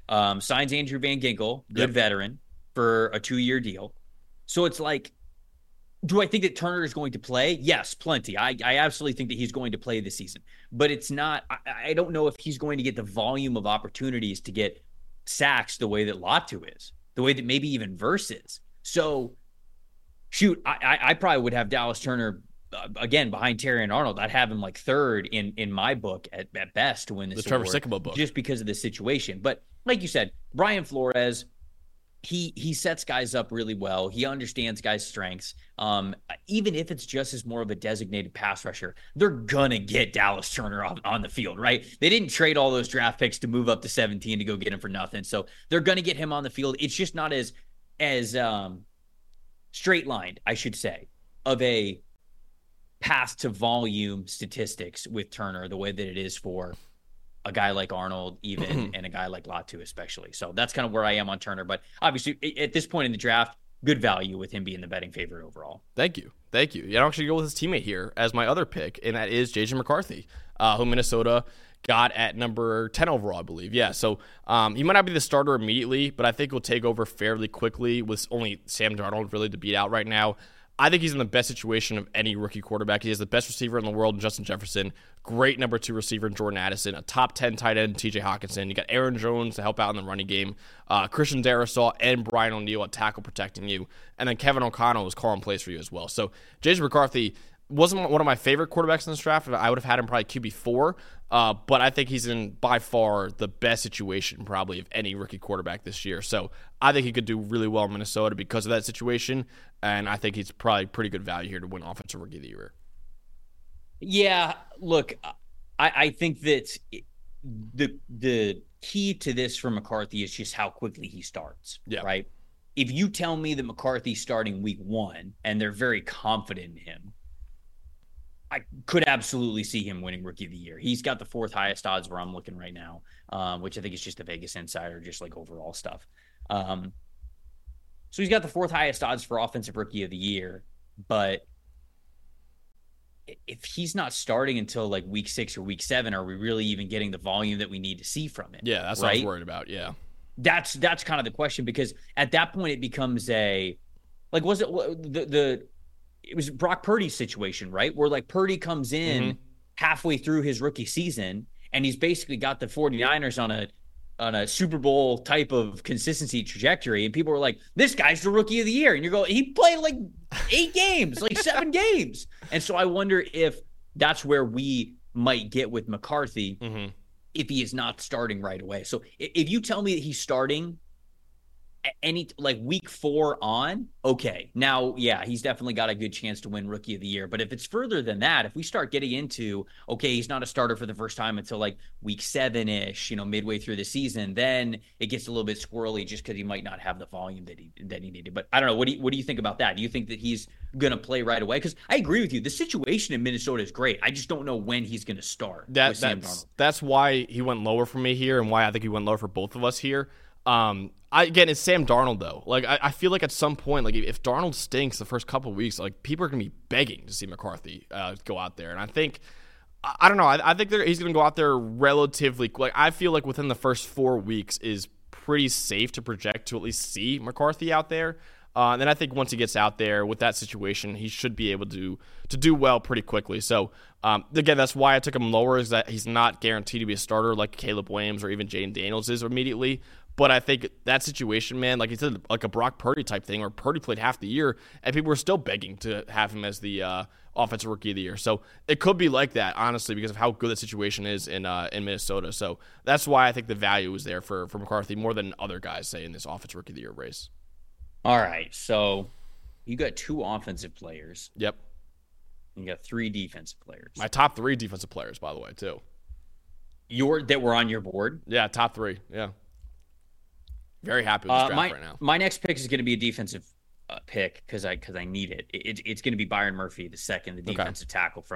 Um, signs Andrew Van Ginkel, good yep. veteran, for a two-year deal. So it's like, do I think that Turner is going to play? Yes, plenty. I, I absolutely think that he's going to play this season. But it's not I, – I don't know if he's going to get the volume of opportunities to get sacks the way that Latu is, the way that maybe even Verse is. So, shoot, I, I, I probably would have Dallas Turner, uh, again, behind Terrion Arnold. I'd have him like third in in my book at, at best to win this the Trevor award, Sikkema book. Just because of the situation. But like you said, Brian Flores – He he sets guys up really well. He understands guys' strengths. Um, even if it's just as more of a designated pass rusher, they're going to get Dallas Turner on, on the field, right? They didn't trade all those draft picks to move up to seventeen to go get him for nothing. So they're going to get him on the field. It's just not as, as um, straight-lined, I should say, of a path to volume statistics with Turner the way that it is for a guy like Arnold even, and a guy like Latu especially. So that's kind of where I am on Turner. But obviously, at this point in the draft, good value with him being the betting favorite overall. Thank you. Thank you. Yeah, I'll actually go with his teammate here as my other pick, and that is J J McCarthy, uh, who Minnesota got at number ten overall, I believe. Yeah, so um, he might not be the starter immediately, but I think he'll take over fairly quickly with only Sam Darnold really to beat out right now. I think he's in the best situation of any rookie quarterback. He has the best receiver in the world in Justin Jefferson, great number two receiver in Jordan Addison, a top ten tight end T J Hawkinson. You got Aaron Jones to help out in the running game, uh, Christian Darrisaw and Brian O'Neill at tackle protecting you, and then Kevin O'Connell is calling plays for you as well. So J J McCarthy wasn't one of my favorite quarterbacks in this draft. I would have had him probably Q B four, uh, but I think he's in by far the best situation probably of any rookie quarterback this year. So I think he could do really well in Minnesota because of that situation, and I think he's probably pretty good value here to win Offensive Rookie of the Year. Yeah, look, I, I think that the the key to this for McCarthy is just how quickly he starts, yeah. right? If you tell me that McCarthy's starting week one and they're very confident in him, I could absolutely see him winning Rookie of the Year. He's got the fourth highest odds where I'm looking right now, um, which I think is just a Vegas Insider, just like overall stuff. Um, so he's got the fourth highest odds for Offensive Rookie of the Year, but if he's not starting until like week six or week seven, are we really even getting the volume that we need to see from him? Yeah, that's right? what I was worried about. Yeah. That's, that's kind of the question, because at that point it becomes a, like, was it the, the, it was Brock Purdy's situation, right? Where like Purdy comes in mm-hmm. halfway through his rookie season and he's basically got the 49ers on a, on a Super Bowl type of consistency trajectory. And people were like, this guy's the Rookie of the Year. And you're going, he played like eight games, like seven games. And so I wonder if that's where we might get with McCarthy mm-hmm. if he is not starting right away. So if you tell me that he's starting any like week four on, okay, now yeah, he's definitely got a good chance to win Rookie of the Year. But if it's further than that, if we start getting into, okay, he's not a starter for the first time until like week seven ish, you know, midway through the season, then it gets a little bit squirrely just because he might not have the volume that he that he needed. But I don't know. What do you what do you think about that? Do you think that he's gonna play right away? Because I agree with you, the situation in Minnesota is great. I just don't know when he's gonna start. That, with Sam that's Darnold. That's why he went lower for me here, and why I think he went lower for both of us here. Um, I, again, it's Sam Darnold, though. Like, I, I feel like at some point, like, if, if Darnold stinks the first couple of weeks, like, people are going to be begging to see McCarthy uh, go out there. And I think, I, I don't know, I, I think he's going to go out there relatively, like, I feel like within the first four weeks is pretty safe to project to at least see McCarthy out there. Uh, and then I think once he gets out there with that situation, he should be able to to do well pretty quickly. So, um, again, that's why I took him lower, is that he's not guaranteed to be a starter like Caleb Williams or even Jaden Daniels is immediately. But I think that situation, man, like he said, like a Brock Purdy type thing, or Purdy played half the year, and people were still begging to have him as the uh, Offensive Rookie of the Year. So it could be like that, honestly, because of how good the situation is in uh, in Minnesota. So that's why I think the value is there for, for McCarthy more than other guys, say, in this Offensive Rookie of the Year race. All right, so you got two offensive players. Yep. You got three defensive players. My top three defensive players, by the way, too. Your that were on your board? Yeah, top three. Yeah. Very happy with this uh, draft my, right now. My next pick is going to be a defensive uh, pick because I because I need it. it. It's going to be Byron Murphy, the second, the defensive okay. tackle from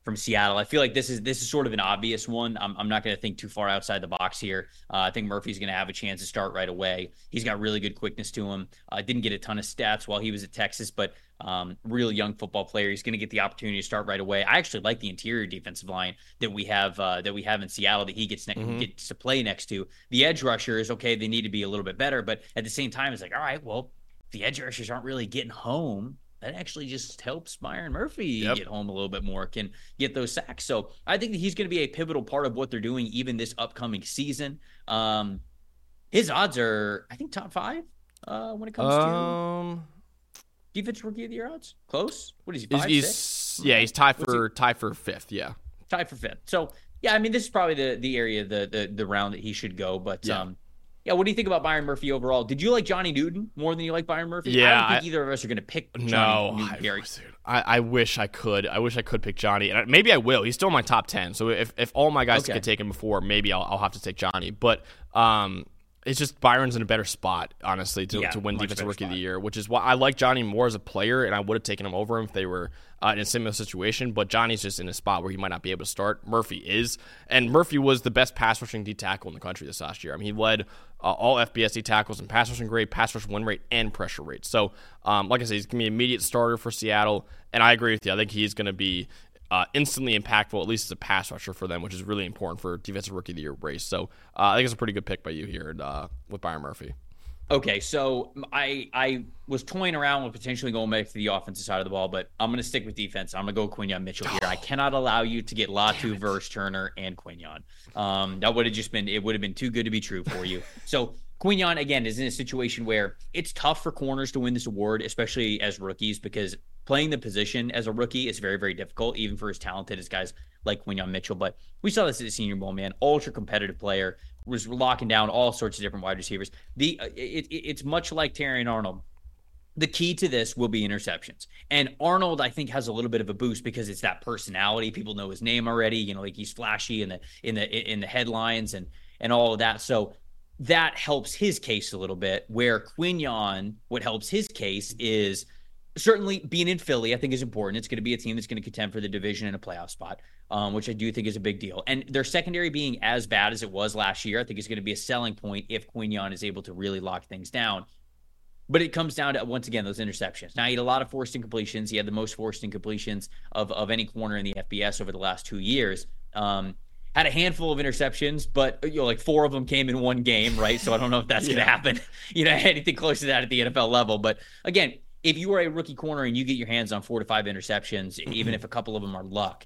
from Seattle. I feel like this is this is sort of an obvious one. I'm, I'm not going to think too far outside the box here. Uh, I think Murphy's going to have a chance to start right away. He's got really good quickness to him. Uh, didn't get a ton of stats while he was at Texas, but um, really young football player. He's going to get the opportunity to start right away. I actually like the interior defensive line that we have uh, that we have in Seattle that he gets ne- mm-hmm. gets to play next to. The edge rushers, okay, they need to be a little bit better, but at the same time, it's like, all right, well, the edge rushers aren't really getting home. That actually just helps Byron Murphy yep. get home a little bit more, can get those sacks. So I think that he's going to be a pivotal part of what they're doing even this upcoming season. Um, his odds are, I think, top five uh, when it comes um, to defensive rookie of the year odds. Close? What is he, five, he's, six? Yeah, he's tied for tied for fifth, yeah. Tied for fifth. So, yeah, I mean, this is probably the the area, the the, the round that he should go. But, yeah. um, yeah, what do you think about Byron Murphy overall? Did you like Johnny Newton more than you like Byron Murphy? Yeah, I don't think I, either of us are going to pick Johnny no, Newton. Gary. I, I wish I could. I wish I could pick Johnny. And maybe I will. He's still in my top ten. So if, if all my guys okay. could take him before, maybe I'll, I'll have to take Johnny. But um, it's just Byron's in a better spot, honestly, to, yeah, to win Defensive Rookie spot. of the Year, which is why I like Johnny more as a player, and I would have taken him over him if they were uh, in a similar situation. But Johnny's just in a spot where he might not be able to start. Murphy is. And Murphy was the best pass rushing D tackle in the country this last year. I mean, he led uh, all F B S D tackles in pass rushing grade, pass rush win rate, and pressure rate. So, um, like I said, he's going to be an immediate starter for Seattle. And I agree with you. I think he's going to be Uh, instantly impactful, at least as a pass rusher for them, which is really important for Defensive Rookie of the Year race. So uh, I think it's a pretty good pick by you here uh, with Byron Murphy. Okay, so I I was toying around with potentially going back to the offensive side of the ball, but I'm going to stick with defense. I'm going to go Quinyon Mitchell here. I cannot allow you to get Latu versus Turner and Quinyon. Um, that would have just been, it would have been too good to be true for you. So Quinyon, again, is in a situation where it's tough for corners to win this award, especially as rookies, because playing the position as a rookie is very, very difficult, even for as talented as guys like Quinyon Mitchell. But we saw this at the Senior Bowl, man. Ultra competitive player, was locking down all sorts of different wide receivers. The it, it, It's much like Terrion Arnold. The key to this will be interceptions. And Arnold, I think, has a little bit of a boost because it's that personality. People know his name already. You know, like he's flashy in the in the in the headlines and and all of that. So that helps his case a little bit. Where Quinyon, what helps his case is certainly being in Philly, I think, is important. It's going to be a team that's going to contend for the division and a playoff spot, um, which I do think is a big deal. And their secondary being as bad as it was last year, I think is going to be a selling point if Quinyon is able to really lock things down. But it comes down to, once again, those interceptions. Now, he had a lot of forced incompletions. He had the most forced incompletions of, of any corner in the F B S over the last two years. Um, had a handful of interceptions, but you know, like four of them came in one game, right? So I don't know if that's yeah. going to happen, you know, anything close to that at the N F L level. But again, if you are a rookie corner and you get your hands on four to five interceptions, mm-hmm. even if a couple of them are luck,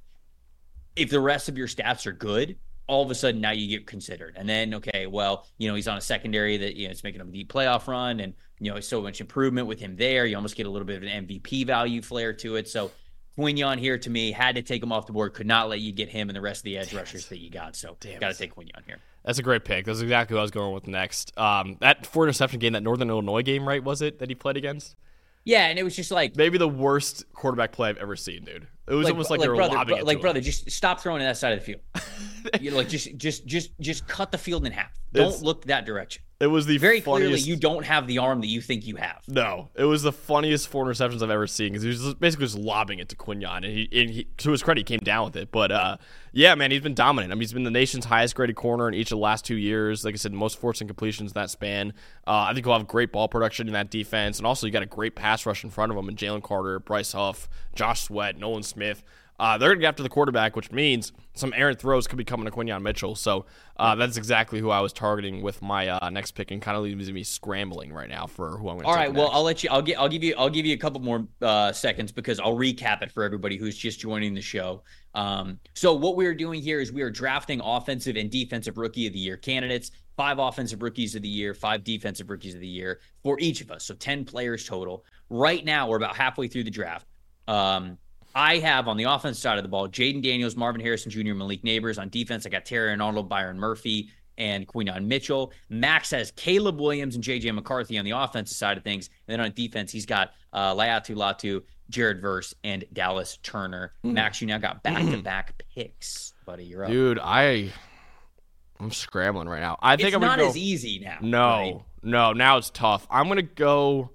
if the rest of your stats are good, all of a sudden now you get considered. And then, okay, well, you know, he's on a secondary that, you know, it's making him a deep playoff run, and, you know, so much improvement with him there. You almost get a little bit of an M V P value flair to it. So Quinyon here, to me, had to take him off the board, could not let you get him and the rest of the edge Damn rushers it. that you got. So got to take Quinyon here. That's a great pick. That's exactly what I was going with next. Um, that four interception game, that Northern Illinois game, right, was it, that he played against? Yeah, and it was just like maybe the worst quarterback play I've ever seen, dude. It was like, almost like, like they were brother, lobbing bro, it like to brother, him. just stop throwing in that side of the field. You know, like just, just, just, just cut the field in half. Don't it's, look that direction. It was the very funniest... clearly you don't have the arm that you think you have. No, it was the funniest four interceptions I've ever seen because he was just basically just lobbing it to Quinyon, and he, and he, to his credit, he came down with it. But uh, yeah, man, he's been dominant. I mean, he's been the nation's highest graded corner in each of the last two years. Like I said, most forced incompletions in that span. Uh, I think he'll have great ball production in that defense, and also you got a great pass rush in front of him, and Jalen Carter, Bryce Huff, Josh Sweat, Nolan Smith. Uh, they're going to get after the quarterback, which means some errant throws could be coming to Quinyon Mitchell. So uh, that's exactly who I was targeting with my uh, next pick, and kind of leaves me scrambling right now for who I'm going to. All take right, next. well, I'll let you. I'll get. I'll give you. I'll give you a couple more uh, seconds because I'll recap it for everybody who's just joining the show. Um, so what we are doing here is we are drafting offensive and defensive rookie of the year candidates. Five offensive rookies of the year, five defensive rookies of the year for each of us. So ten players total. Right now, we're about halfway through the draft. Um, I have on the offensive side of the ball, Jaden Daniels, Marvin Harrison Junior, Malik Neighbors. On defense, I got Terrion Arnold, Byron Murphy, and Quinyon Mitchell. Max has Caleb Williams and J J McCarthy on the offensive side of things. And then on defense, he's got uh, Laiatu Latu, Jared Verse, and Dallas Turner. Mm. Max, you now got back-to-back picks, buddy. You're up. Dude, I... I'm scrambling right now. I think it's I'm gonna not go, as easy now. No, right? no. Now it's tough. I'm gonna go.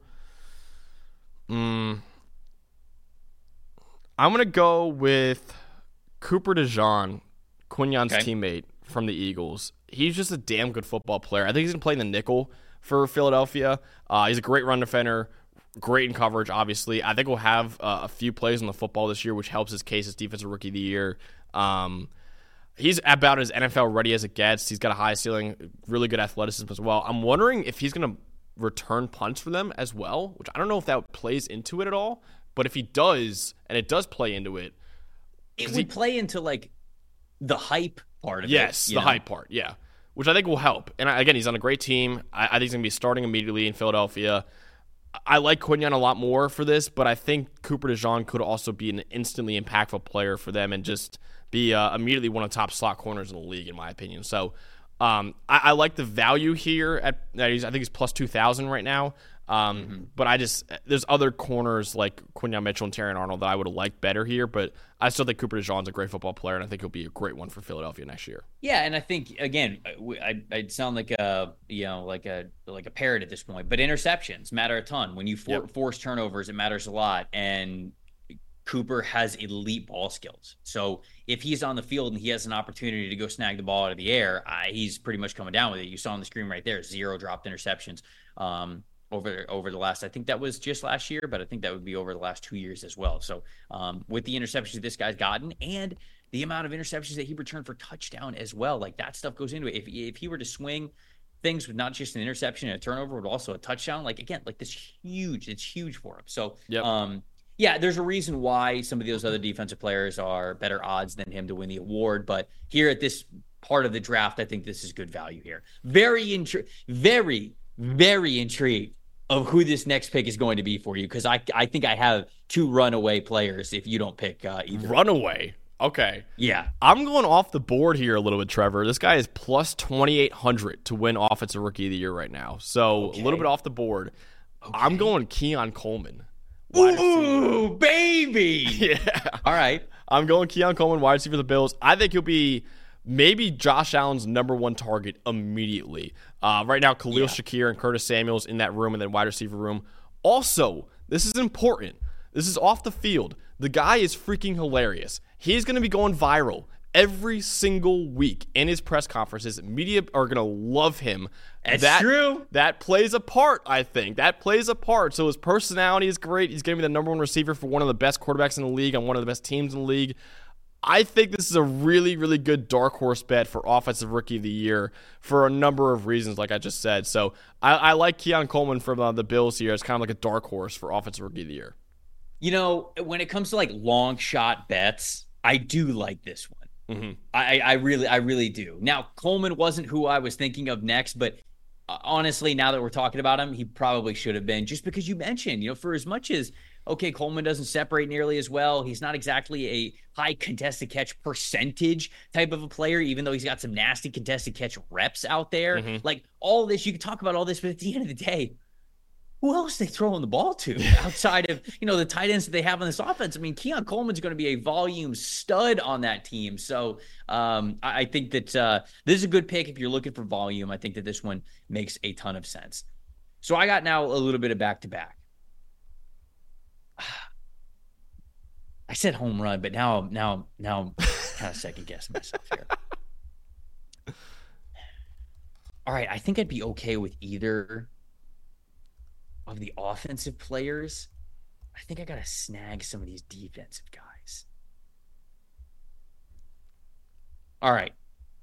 Mm, I'm gonna go with Cooper DeJean, Quignon's Okay. teammate from the Eagles. He's just a damn good football player. I think he's going to play in the nickel for Philadelphia. Uh, he's a great run defender, great in coverage, obviously. I think we'll have uh, a few plays on the football this year, which helps his case as Defensive Rookie of the Year. Um, he's about as N F L ready as it gets. He's got a high ceiling, really good athleticism as well. I'm wondering if he's going to return punts for them as well, which I don't know if that plays into it at all. But if he does, and it does play into it, it would he, play into like the hype part of yes, it. Yes, the know? hype part, yeah, which I think will help. And again, he's on a great team. I, I think he's going to be starting immediately in Philadelphia. I like Quignon a lot more for this, but I think Cooper DeJean could also be an instantly impactful player for them and just be uh, immediately one of the top slot corners in the league, in my opinion. So um, I, I like the value here. At I think he's plus two thousand right now. Um, mm-hmm. But I just there's other corners like Quinyon Mitchell and Terrion Arnold that I would have liked better here. But I still think Cooper DeJean's a great football player, and I think he'll be a great one for Philadelphia next year. Yeah, and I think again, I I'd sound like a you know like a like a parrot at this point, but interceptions matter a ton. When you for, yep. force turnovers, it matters a lot, and Cooper has elite ball skills. So if he's on the field and he has an opportunity to go snag the ball out of the air, I, he's pretty much coming down with it. You saw on the screen right there, zero dropped interceptions. Um, over over the last, I think that was just last year, but I think that would be over the last two years as well. So um, with the interceptions this guy's gotten and the amount of interceptions that he returned for touchdown as well, like that stuff goes into it. If, if he were to swing things with not just an interception and a turnover, but also a touchdown, like again, like this huge, it's huge for him. So yep. um, yeah, there's a reason why some of those other defensive players are better odds than him to win the award. But here at this part of the draft, I think this is good value here. Very, intri- very, very intrigued of who this next pick is going to be for you, because I I think I have two runaway players if you don't pick uh, either. Runaway? Okay. Yeah. I'm going off the board here a little bit, Trevor. This guy is plus twenty-eight hundred to win Offensive Rookie of the Year right now. So okay. a little bit off the board. Okay. I'm going Keon Coleman. Ooh, baby. Yeah. All right. I'm going Keon Coleman, wide receiver for the Bills. I think he'll be maybe Josh Allen's number one target immediately. Uh, right now, Khalil yeah. Shakir and Curtis Samuel's in that room and then wide receiver room. Also, this is important. This is off the field. The guy is freaking hilarious. He's going to be going viral every single week in his press conferences. Media are going to love him. That's that, true. That plays a part, I think. That plays a part. So his personality is great. He's going to be the number one receiver for one of the best quarterbacks in the league on one of the best teams in the league. I think this is a really, really good dark horse bet for Offensive Rookie of the Year for a number of reasons, like I just said. So I, I like Keon Coleman from uh, the Bills here. It's kind of like a dark horse for Offensive Rookie of the Year. You know, when it comes to like long shot bets, I do like this one. Mm-hmm. I, I really, I really do. Now, Coleman wasn't who I was thinking of next, but uh, honestly, now that we're talking about him, he probably should have been, just because you mentioned, you know, for as much as, okay, Coleman doesn't separate nearly as well. He's not exactly a high contested catch percentage type of a player, even though he's got some nasty contested catch reps out there. Mm-hmm. Like all this, you can talk about all this, but at the end of the day, who else are they throwing the ball to outside of, you know, the tight ends that they have on this offense? I mean, Keon Coleman's going to be a volume stud on that team. So um, I, I think that uh, this is a good pick if you're looking for volume. I think that this one makes a ton of sense. So I got now a little bit of back-to-back. I said home run, but now, now, now I'm kind of second guessing myself here. All right, I think I'd be okay with either of the offensive players. I think I got to snag some of these defensive guys. All right.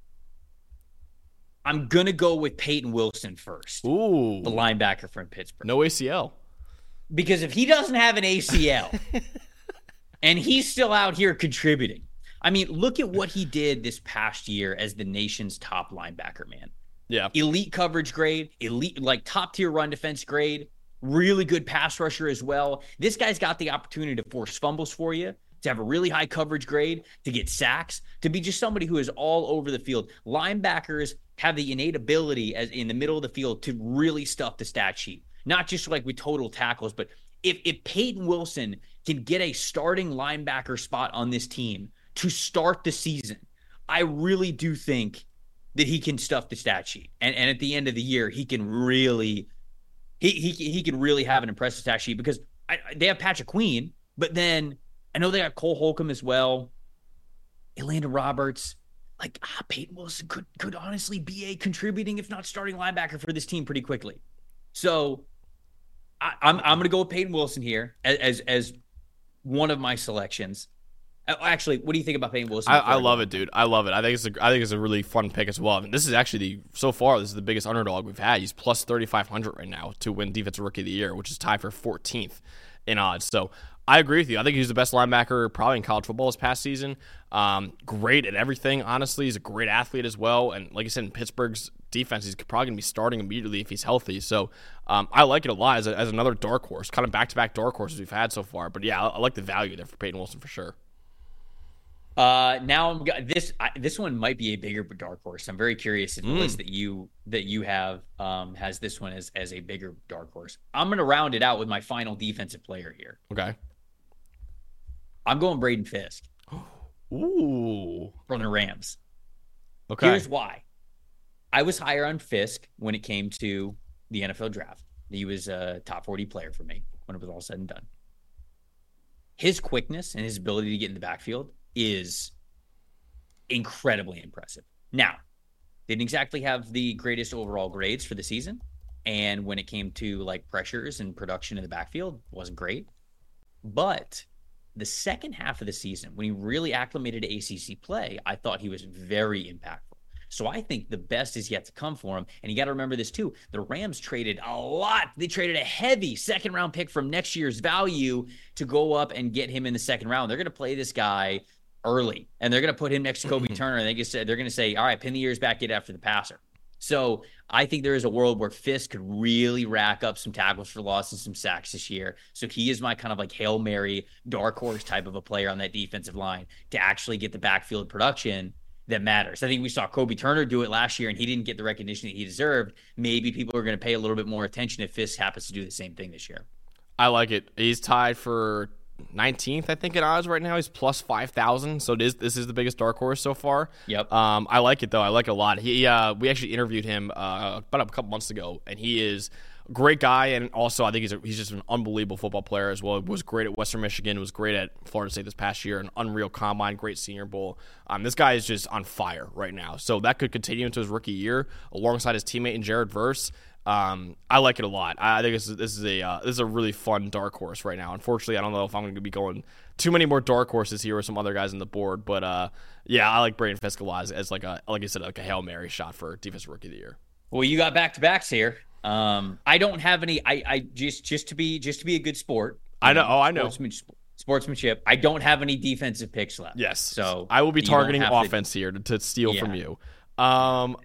I'm going to go with Peyton Wilson first. Ooh. The linebacker from Pittsburgh. No A C L. Because if he doesn't have an A C L and he's still out here contributing, I mean, look at what he did this past year as the nation's top linebacker, man. Yeah. Elite coverage grade, elite, like top tier run defense grade, really good pass rusher as well. This guy's got the opportunity to force fumbles for you, to have a really high coverage grade, to get sacks, to be just somebody who is all over the field. Linebackers have the innate ability as in the middle of the field to really stuff the stat sheet. Not just like with total tackles, but if, if Peyton Wilson can get a starting linebacker spot on this team to start the season, I really do think that he can stuff the stat sheet. And, and at the end of the year, he can really he he he can really have an impressive stat sheet because I, they have Patrick Queen, but then I know they got Cole Holcomb as well. Elandon Roberts, like ah, Peyton Wilson could could honestly be a contributing, if not starting linebacker for this team pretty quickly. So I, I'm I'm gonna go with Peyton Wilson here as as, as one of my selections. Actually, what do you think about Peyton Wilson? I, I love it, dude. I love it. I think it's a, I think it's a really fun pick as well. I mean, this is actually the so far this is the biggest underdog we've had. He's plus thirty-five hundred right now to win Defensive Rookie of the Year, which is tied for fourteenth in odds. So I agree with you. I think he's the best linebacker probably in college football this past season. Um, great at everything. Honestly, he's a great athlete as well. And like I said, in Pittsburgh's defense, he's probably gonna be starting immediately if he's healthy. So um, I like it a lot as, a, as another dark horse, kind of back-to-back dark horses we've had so far. But yeah, I, I like the value there for Peyton Wilson for sure. Uh, now I'm this. I, this one might be a bigger dark horse. I'm very curious if the mm. list that you that you have um, has this one as as a bigger dark horse. I'm gonna round it out with my final defensive player here. Okay. I'm going Braden Fisk. Ooh, from the Rams. Okay. Here's why. I was higher on Fisk when it came to the N F L draft. He was a top forty player for me when it was all said and done. His quickness and his ability to get in the backfield is incredibly impressive. Now, didn't exactly have the greatest overall grades for the season. And when it came to like pressures and production in the backfield, wasn't great. But the second half of the season, when he really acclimated to A C C play, I thought he was very impactful. So I think the best is yet to come for him. And you got to remember this too. The Rams traded a lot. They traded a heavy second round pick from next year's value to go up and get him in the second round. They're going to play this guy early, and they're going to put him next to Kobe Turner. And they just said they're going to say, all right, pin the ears back, get after the passer. So I think there is a world where Fisk could really rack up some tackles for loss and some sacks this year. So he is my kind of like Hail Mary, dark horse type of a player on that defensive line to actually get the backfield production that matters. I think we saw Kobe Turner do it last year, and he didn't get the recognition that he deserved. Maybe people are going to pay a little bit more attention if Fisk happens to do the same thing this year. I like it. He's tied for nineteenth, I think, in odds right now. He's plus five thousand, so it is, this is the biggest dark horse so far. Yep. Um, I like it, though. I like it a lot. He, uh, we actually interviewed him uh, about a couple months ago, and he is a great guy, and also I think he's a, he's just an unbelievable football player as well. He was great at Western Michigan, was great at Florida State this past year, an unreal combine, great Senior Bowl. Um, this guy is just on fire right now, so that could continue into his rookie year alongside his teammate in Jared Verse. Um, I like it a lot. I think this is, this is a uh, this is a really fun dark horse right now. Unfortunately, I don't know if I'm going to be going too many more dark horses here with some other guys on the board, but uh, yeah, I like Braden Fisk a lot as, as like a like I said, like a Hail Mary shot for Defensive Rookie of the Year. Well, you got back to backs here. Um, I don't have any. I, I just just to be just to be a good sport. I know. Oh, I know. Sportsmanship. I don't have any defensive picks left. Yes. So I will be targeting offense to, here to, to steal yeah. from you. Um.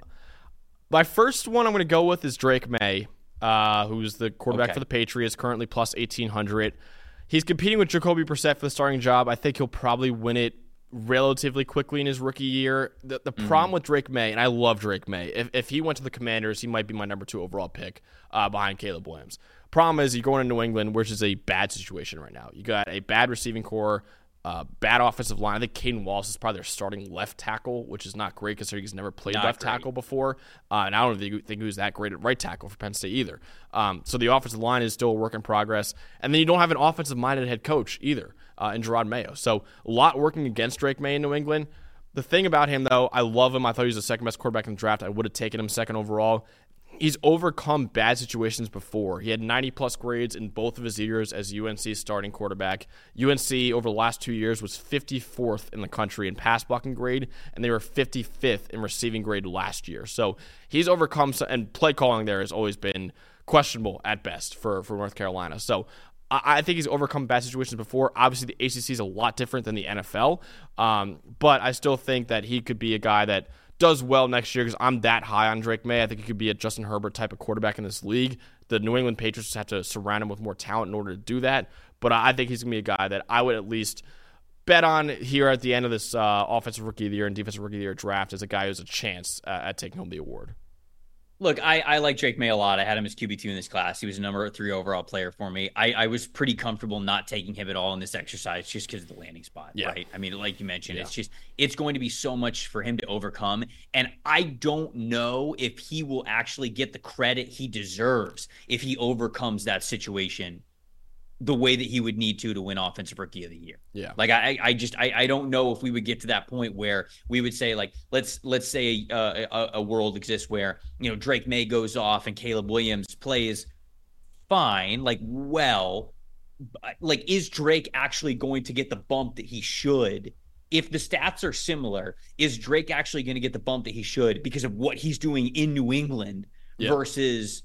My first one I'm going to go with is Drake May, uh, who's the quarterback okay. for the Patriots, currently plus eighteen hundred. He's competing with Jacoby Brissett for the starting job. I think he'll probably win it relatively quickly in his rookie year. The, the mm-hmm. problem with Drake May, and I love Drake May, if, if he went to the Commanders, he might be my number two overall pick uh, behind Caleb Williams. Problem is, you're going to New England, which is a bad situation right now. You got a bad receiving core, Uh, bad offensive line. I think Caden Wallace is probably their starting left tackle, which is not great considering he's never played not left great. tackle before. Uh, and I don't think, think he was that great at right tackle for Penn State either. Um, so the offensive line is still a work in progress. And then you don't have an offensive-minded head coach either uh, in Gerard Mayo. So a lot working against Drake May in New England. The thing about him, though, I love him. I thought he was the second-best quarterback in the draft. I would have taken him second overall. He's overcome bad situations before. He had ninety-plus grades in both of his years as U N C's starting quarterback. U N C, over the last two years, was fifty-fourth in the country in pass blocking grade, and they were fifty-fifth in receiving grade last year. So he's overcome, and play calling there has always been questionable at best for, for North Carolina. So I, I think he's overcome bad situations before. Obviously, the A C C is a lot different than the N F L, um, but I still think that he could be a guy that does well next year because I'm that high on Drake May. I think he could be a Justin Herbert type of quarterback in this league. The New England Patriots just have to surround him with more talent in order to do that. But I think he's going to be a guy that I would at least bet on here at the end of this uh, Offensive Rookie of the Year and Defensive Rookie of the Year draft as a guy who's a chance uh, at taking home the award. Look, I, I like Drake May a lot. I had him as Q B two in this class. He was a number three overall player for me. I, I was pretty comfortable not taking him at all in this exercise just because of the landing spot, yeah. right? I mean, like you mentioned, yeah. it's just it's going to be so much for him to overcome. And I don't know if he will actually get the credit he deserves if he overcomes that situation the way that he would need to to win Offensive Rookie of the Year. Yeah. Like I, I just, I, I don't know if we would get to that point where we would say like, let's, let's say uh, a, a world exists where, you know, Drake May goes off and Caleb Williams plays fine, like, well, like, is Drake actually going to get the bump that he should? If the stats are similar, is Drake actually going to get the bump that he should because of what he's doing in New England yeah. versus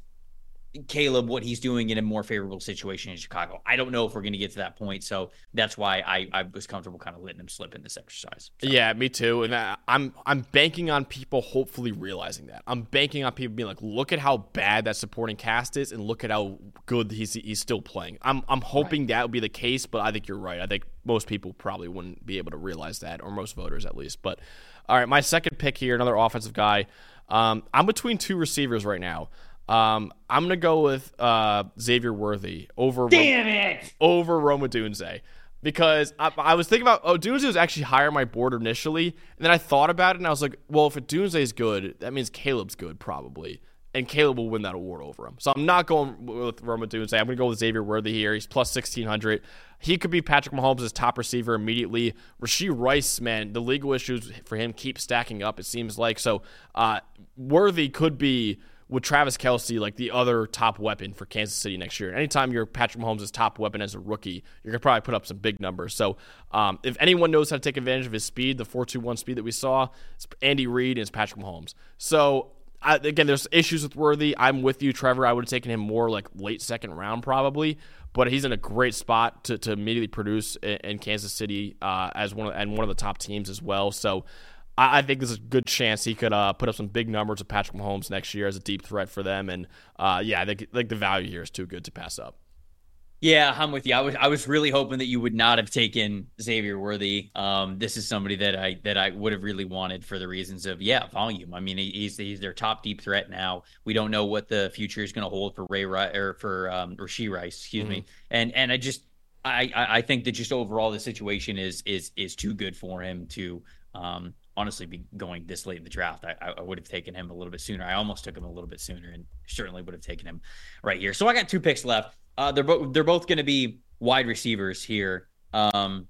Caleb, what he's doing in a more favorable situation in Chicago? I don't know if we're going to get to that point. So that's why I, I was comfortable kind of letting him slip in this exercise. So. Yeah, me too. And I, I'm I'm banking on people hopefully realizing that. I'm banking on people being like, look at how bad that supporting cast is and look at how good he's he's still playing. I'm I'm hoping right. that would be the case, but I think you're right. I think most people probably wouldn't be able to realize that, or most voters at least. But all right, my second pick here, another offensive guy. Um, I'm between two receivers right now. Um, I'm gonna go with uh, Xavier Worthy over Damn it! over Rome Odunze because I, I was thinking about Odunze was actually higher on my board initially, and then I thought about it and I was like, well, if Odunze is good, that means Caleb's good probably, and Caleb will win that award over him. So I'm not going with Rome Odunze. I'm gonna go with Xavier Worthy here. He's plus sixteen hundred. He could be Patrick Mahomes' top receiver immediately. Rashee Rice, man, the legal issues for him keep stacking up. It seems like so. Uh, Worthy could be, with Travis Kelce, like the other top weapon for Kansas City next year. Anytime you're Patrick Mahomes' top weapon as a rookie, you're going to probably put up some big numbers. So um, if anyone knows how to take advantage of his speed, the four two one speed that we saw, it's Andy Reid and it's Patrick Mahomes. So I, again, there's issues with Worthy. I'm with you, Trevor. I would have taken him more like late second round probably, but he's in a great spot to, to immediately produce in, in Kansas City uh, as one of, and one of the top teams as well. So I think there's a good chance he could uh, put up some big numbers with Patrick Mahomes next year as a deep threat for them. And, uh, yeah, I think, like the value here is too good to pass up. Yeah, I'm with you. I was I was really hoping that you would not have taken Xavier Worthy. Um, this is somebody that I that I would have really wanted for the reasons of, yeah, volume. I mean, he's he's their top deep threat now. We don't know what the future is going to hold for Ray Rice or for um, Rashee Rice, excuse mm-hmm. me. And and I just I I think that just overall the situation is is is too good for him to um, honestly be going this late in the draft. I, I would have taken him a little bit sooner. I almost took him a little bit sooner, and certainly would have taken him right here. So I got two picks left. Uh, they're both they're both going to be wide receivers here. Um,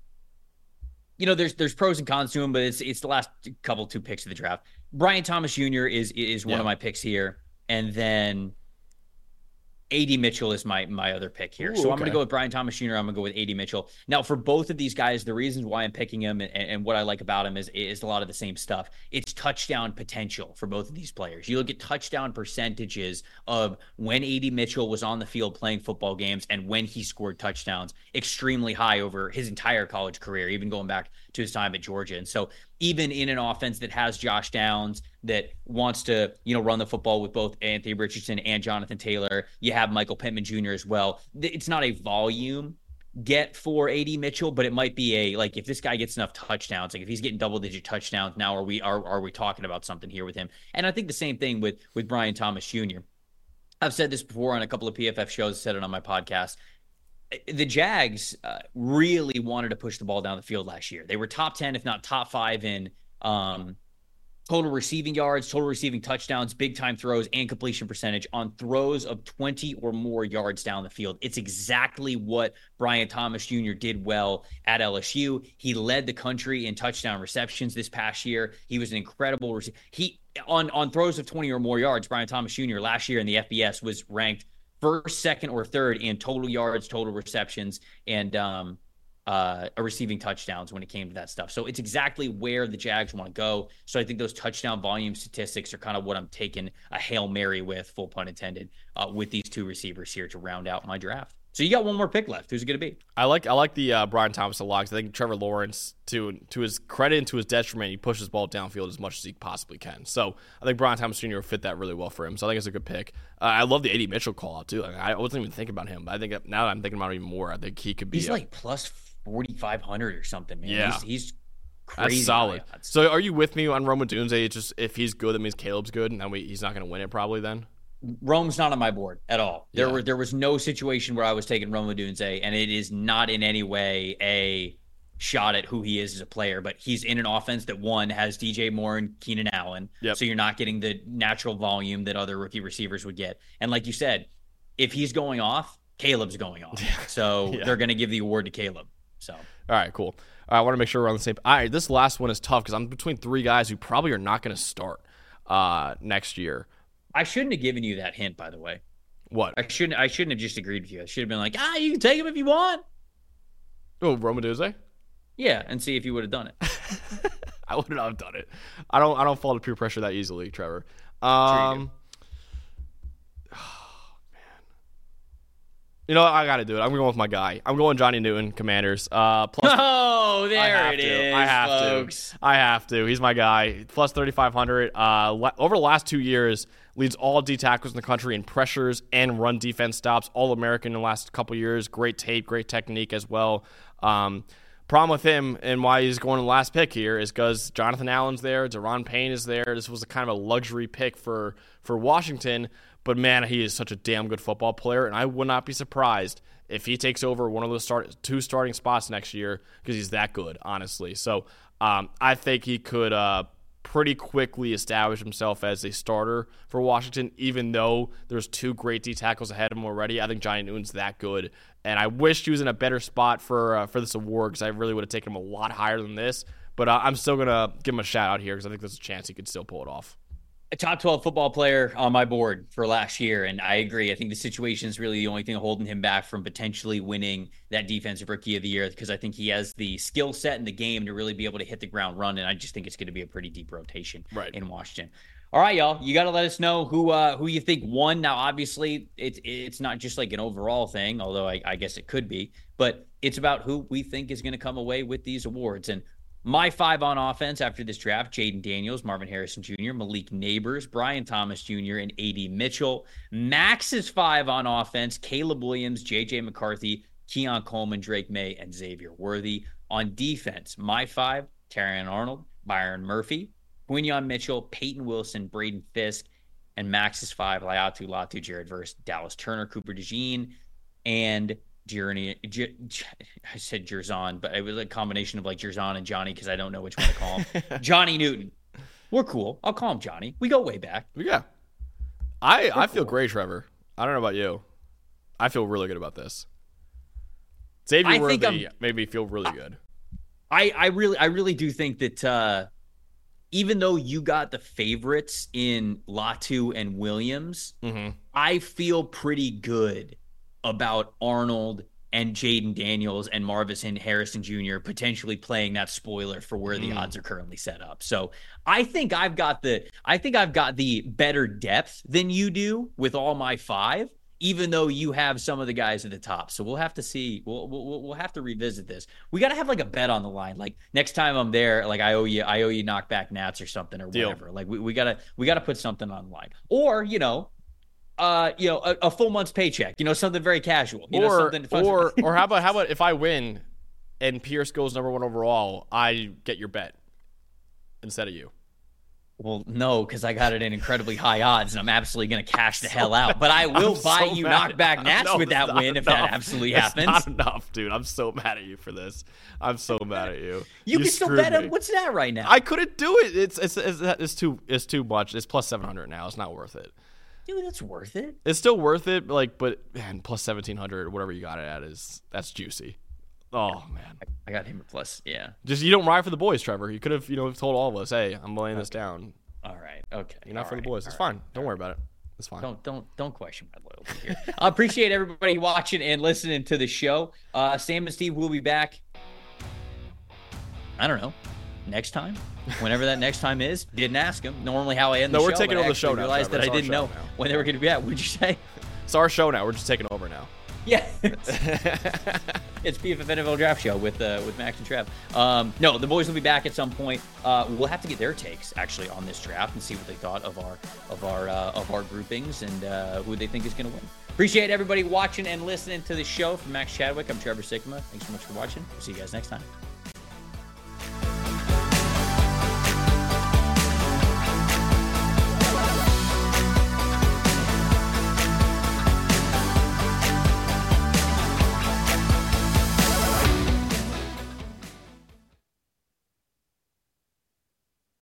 you know, there's there's pros and cons to them, but it's it's the last couple two picks of the draft. Brian Thomas Junior is is one yeah. of my picks here, and then A D Mitchell is my my other pick here. Ooh, so I'm okay. going to go with Brian Thomas Junior I'm going to go with A D Mitchell. Now, for both of these guys, the reasons why I'm picking him and, and what I like about him is, is a lot of the same stuff. It's touchdown potential for both of these players. You look at touchdown percentages of when A D Mitchell was on the field playing football games and when he scored touchdowns, extremely high over his entire college career, even going back to his time at Georgia. And so even in an offense that has Josh Downs, that wants to, you know, run the football with both Anthony Richardson and Jonathan Taylor, you have Michael Pittman Junior as well. It's not a volume get for A D Mitchell, but it might be a, like, if this guy gets enough touchdowns, like if he's getting double digit touchdowns, now are we are are we talking about something here with him? And I think the same thing with with Brian Thomas Junior I've said this before on a couple of P F F shows, said it on my podcast. The Jags uh, really wanted to push the ball down the field last year. They were top ten, if not top five, in um, total receiving yards, total receiving touchdowns, big time throws, and completion percentage on throws of twenty or more yards down the field. It's exactly what Brian Thomas Junior did well at L S U. He led the country in touchdown receptions this past year. He was an incredible receiver. He on on throws of twenty or more yards, Brian Thomas Junior last year in the F B S was ranked first, second, or third in total yards, total receptions, and um, uh, receiving touchdowns when it came to that stuff. So it's exactly where the Jags want to go. So I think those touchdown volume statistics are kind of what I'm taking a Hail Mary with, full pun intended, uh, with these two receivers here to round out my draft. So you got one more pick left. Who's it going to be? I like I like the uh, Brian Thomas a lot. I think Trevor Lawrence, to to his credit and to his detriment, he pushes the ball downfield as much as he possibly can. So I think Brian Thomas Junior will fit that really well for him. So I think it's a good pick. Uh, I love the A D Mitchell call out too. Like, I wasn't even thinking about him, but I think now that I'm thinking about it even more, I think he could be. He's a, like plus forty-five hundred or something, man. Yeah. He's, he's crazy. That's solid. So are you with me on Rome Odunze? It's just if he's good, that means Caleb's good, and then we, he's not going to win it probably then? Rome's not on my board at all. There yeah. were there was no situation where I was taking Rome Odunze, and it is not in any way a shot at who he is as a player, but he's in an offense that, one, has D J Moore and Keenan Allen, yep. so you're not getting the natural volume that other rookie receivers would get. And like you said, if he's going off, Caleb's going off. So yeah. they're going to give the award to Caleb. So all right, cool. All right, I want to make sure we're on the same. All right, this last one is tough because I'm between three guys who probably are not going to start uh, next year. I shouldn't have given you that hint, by the way. What? I shouldn't. I shouldn't have just agreed with you. I should have been like, ah, you can take him if you want. Oh, Romaduzzi? Yeah, and see if you would have done it. I would not have done it. I don't. I don't fall to peer pressure that easily, Trevor. Um, oh, man. You know what? I got to do it. I'm going with my guy. I'm going Johnny Newton, Commanders. Uh, plus, oh, there it to. is, I have folks. to. I have to. He's my guy. Plus thirty-five hundred. Uh, over the last two years, leads all D tackles in the country in pressures and run defense stops. All American in the last couple years. Great tape, great technique as well. Um, problem with him and why he's going to the last pick here is because Jonathan Allen's there, Deron Payne is there. This was a kind of a luxury pick for for Washington. But, man, he is such a damn good football player, and I would not be surprised if he takes over one of those start, two starting spots next year because he's that good, honestly. So um, I think he could uh, pretty quickly establish himself as a starter for Washington, even though there's two great D tackles ahead of him already. I think Johnny Newton's that good, and I wish he was in a better spot for uh, for this award because I really would have taken him a lot higher than this. But uh, I'm still going to give him a shout-out here because I think there's a chance he could still pull it off. A top twelve football player on my board for last year, and I agree. I think the situation is really the only thing holding him back from potentially winning that Defensive Rookie of the Year because I think he has the skill set in the game to really be able to hit the ground run, and I just think it's going to be a pretty deep rotation right. in Washington. All right, y'all, you got to let us know who uh, who you think won. Now, obviously, it's it's not just like an overall thing, although I, I guess it could be, but it's about who we think is going to come away with these awards. And my five on offense after this draft, Jaden Daniels, Marvin Harrison Junior, Malik Neighbors, Brian Thomas Junior, and A D Mitchell. Max's five on offense, Caleb Williams, J J McCarthy, Keon Coleman, Drake May, and Xavier Worthy. On defense, my five, Terrion Arnold, Byron Murphy, Quinyon Mitchell, Peyton Wilson, Braden Fisk, and Max's five, Laiatu Latu, Jared Verse, Dallas Turner, Cooper DeJean, and Journey, J- J- I said Jerzon, but it was a combination of like Jerzon and Johnny because I don't know which one to call him. Johnny Newton. We're cool. I'll call him Johnny. We go way back. Yeah. I We're I feel cool. great, Trevor. I don't know about you. I feel really good about this. Xavier I think Worthy I'm- made me feel really good. I, I really I really do think that uh, even though you got the favorites in Latu and Williams, mm-hmm. I feel pretty good about Arnold and Jaden Daniels and Marvin Harrison Junior potentially playing that spoiler for where the mm. odds are currently set up. So I think I've got the I think I've got the better depth than you do with all my five, even though you have some of the guys at the top. So we'll have to see. We'll we'll, we'll have to revisit this. We got to have like a bet on the line. Like next time I'm there, like I owe you I owe you knockback Nats or something or Deal. whatever. Like we, we gotta we gotta put something on the line. Or you know. Uh, you know, a, a full month's paycheck. You know, something very casual. You or know, something fun. or or how about how about if I win, and Pierce goes number one overall, I get your bet instead of you. Well, no, because I got it in incredibly high odds, and I'm absolutely going to cash the hell out. But I will I'm buy so you mad. knockback Nats No, with that it's win not if enough. that absolutely It's happens. not enough, dude. I'm so mad at you for this. I'm so mad at you. You, can still screwed bet me. him. What's that right now? I couldn't do it. It's it's it's, it's too it's too much. It's plus seven hundred now. It's not worth it. Dude, that's worth it. It's still worth it, like, but man, plus seventeen hundred, whatever you got it at, is that's juicy. Oh man, I got him at plus. Yeah, just you don't ride for the boys, Trevor. You could have, you know, told all of us, hey, I'm laying this down. All right, okay. You're not all for right, the boys. It's right, fine. Don't worry about it. It's fine. Don't don't don't question my loyalty here. I appreciate everybody watching and listening to the show. Uh, Sam and Steve will be back. I don't know. Next time, whenever that next time is, didn't ask him. Normally, how I end no, the we're show. taking but over I the show now. Realized Trevor. that I It's didn't our know show now. when they were going to be at. What'd you say? It's our show now. We're just taking over now. Yeah, it's P F F N F L Draft Show with uh, with Max and Trev. Um, no, the boys will be back at some point. Uh, we'll have to get their takes actually on this draft and see what they thought of our of our uh, of our groupings and uh, who they think is going to win. Appreciate everybody watching and listening to the show. From Max Chadwick, I'm Trevor Sikkema. Thanks so much for watching. We'll see you guys next time.